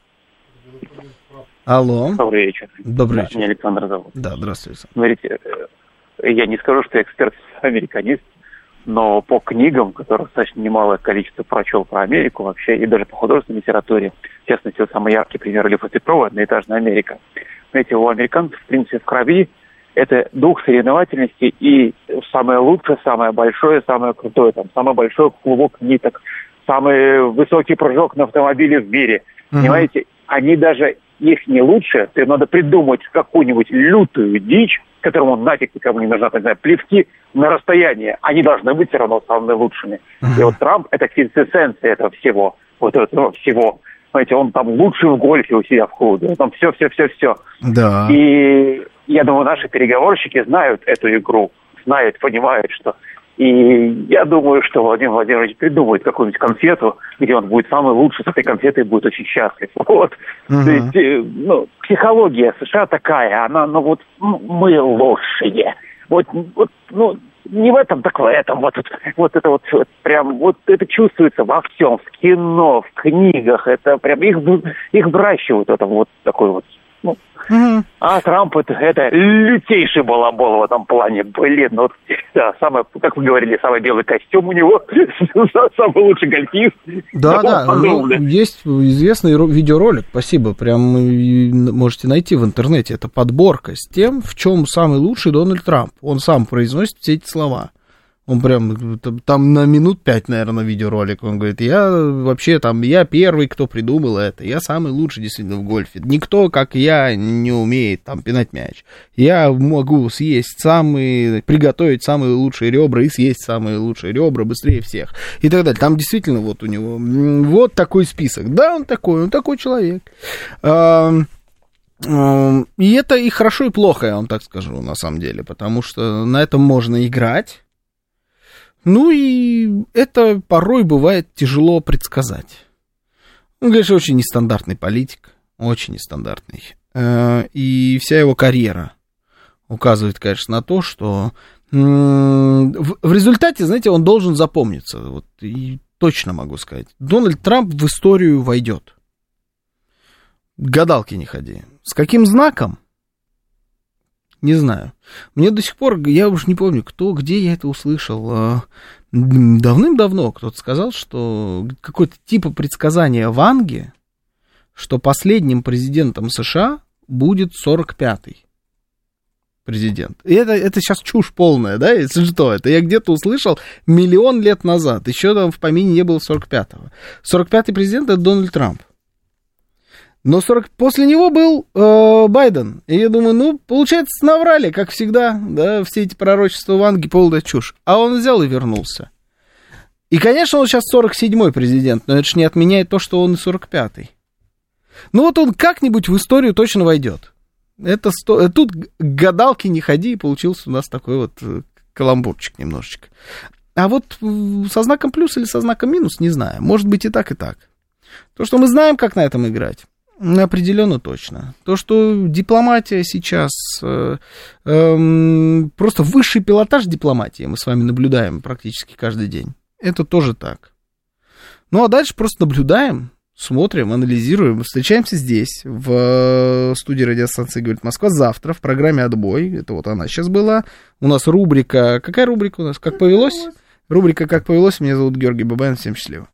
Алло. Добрый вечер. Добрый вечер. Меня Александр зовут. Да, здравствуйте. Смотрите, я не скажу, что я эксперт-американист, но по книгам, которых достаточно немалое количество прочел про Америку вообще, и даже по художественной литературе, в частности, вот самый яркий пример Льва Петрова «Одноэтажная Америка». Знаете, у американцев, в принципе, в крови это дух соревновательности и самое лучшее, самое большое, самое крутое, там, самый большой клубок ниток, самый высокий прыжок на автомобиле в мире. Понимаете, они даже, их не лучше, то им надо придумать какую-нибудь лютую дичь, которому нафиг никому не нужна, не знаю, плевки на расстояние. Они должны быть все равно самыми лучшими. И вот Трамп — это квинтэссенция этого всего. Вот этого всего. Знаете, он там лучший в гольфе у себя в клубе. Там все. Да. И я думаю, наши переговорщики знают эту игру, знают, понимают, что... И я думаю, что Владимир Владимирович придумает какую-нибудь конфету, где он будет самый лучший, с этой конфетой будет очень счастлив. Вот. То есть, психология США такая, она, мы лучшие. Вот, не в этом, так в этом. Вот это вот прям, вот это чувствуется во всем, в кино, в книгах. Это прям, их выращивают, это вот такой вот. А Трамп это лютейший балабол в этом плане. Блин, да, самое, как вы говорили, самый белый костюм у него, самый лучший гольфист. Да, есть известный видеоролик, спасибо, прям можете найти в интернете. Это подборка с тем, в чем самый лучший Дональд Трамп. Он сам произносит все эти слова. Он прям, там на минут 5, наверное, видеоролик, он говорит, я первый, кто придумал это, я самый лучший действительно в гольфе, никто, как я, не умеет там пинать мяч, я могу приготовить самые лучшие ребра и съесть самые лучшие ребра быстрее всех, и так далее, там действительно вот у него вот такой список, да, он такой человек. И это и хорошо, и плохо, я вам так скажу, на самом деле, потому что на этом можно играть. Ну и это порой бывает тяжело предсказать. Он, конечно, очень нестандартный политик, очень нестандартный. И вся его карьера указывает, конечно, на то, что в результате, знаете, он должен запомниться. Вот, и точно могу сказать. Дональд Трамп в историю войдет. Гадалки не ходи. С каким знаком? Не знаю. Мне до сих пор, я уж не помню, где я это услышал. Давным-давно кто-то сказал, что какое-то типа предсказания Ванги, что последним президентом США будет 45-й президент. И это сейчас чушь полная, да, если что. Это я где-то услышал миллион лет назад. Еще там в помине не было 45-го. 45-й президент — это Дональд Трамп. Но после него был Байден. И я думаю, получается, наврали, как всегда, да, все эти пророчества Ванги, полная чушь. А он взял и вернулся. И, конечно, он сейчас 47-й президент, но это же не отменяет то, что он и 45-й. Вот он как-нибудь в историю точно войдет. Тут гадалки не ходи, и получился у нас такой вот каламбурчик немножечко. А вот со знаком плюс или со знаком минус, не знаю. Может быть и так, и так. То, что мы знаем, как на этом играть, определенно точно. То, что дипломатия сейчас, просто высший пилотаж дипломатии мы с вами наблюдаем практически каждый день. Это тоже так. А дальше просто наблюдаем, смотрим, анализируем. Встречаемся здесь, в студии радиостанции «Говорит Москва», завтра в программе «Отбой». Это вот она сейчас была. У нас рубрика... Какая рубрика у нас? «Как повелось»? Рубрика «Как повелось». Меня зовут Георгий Бабаян. Всем счастливо.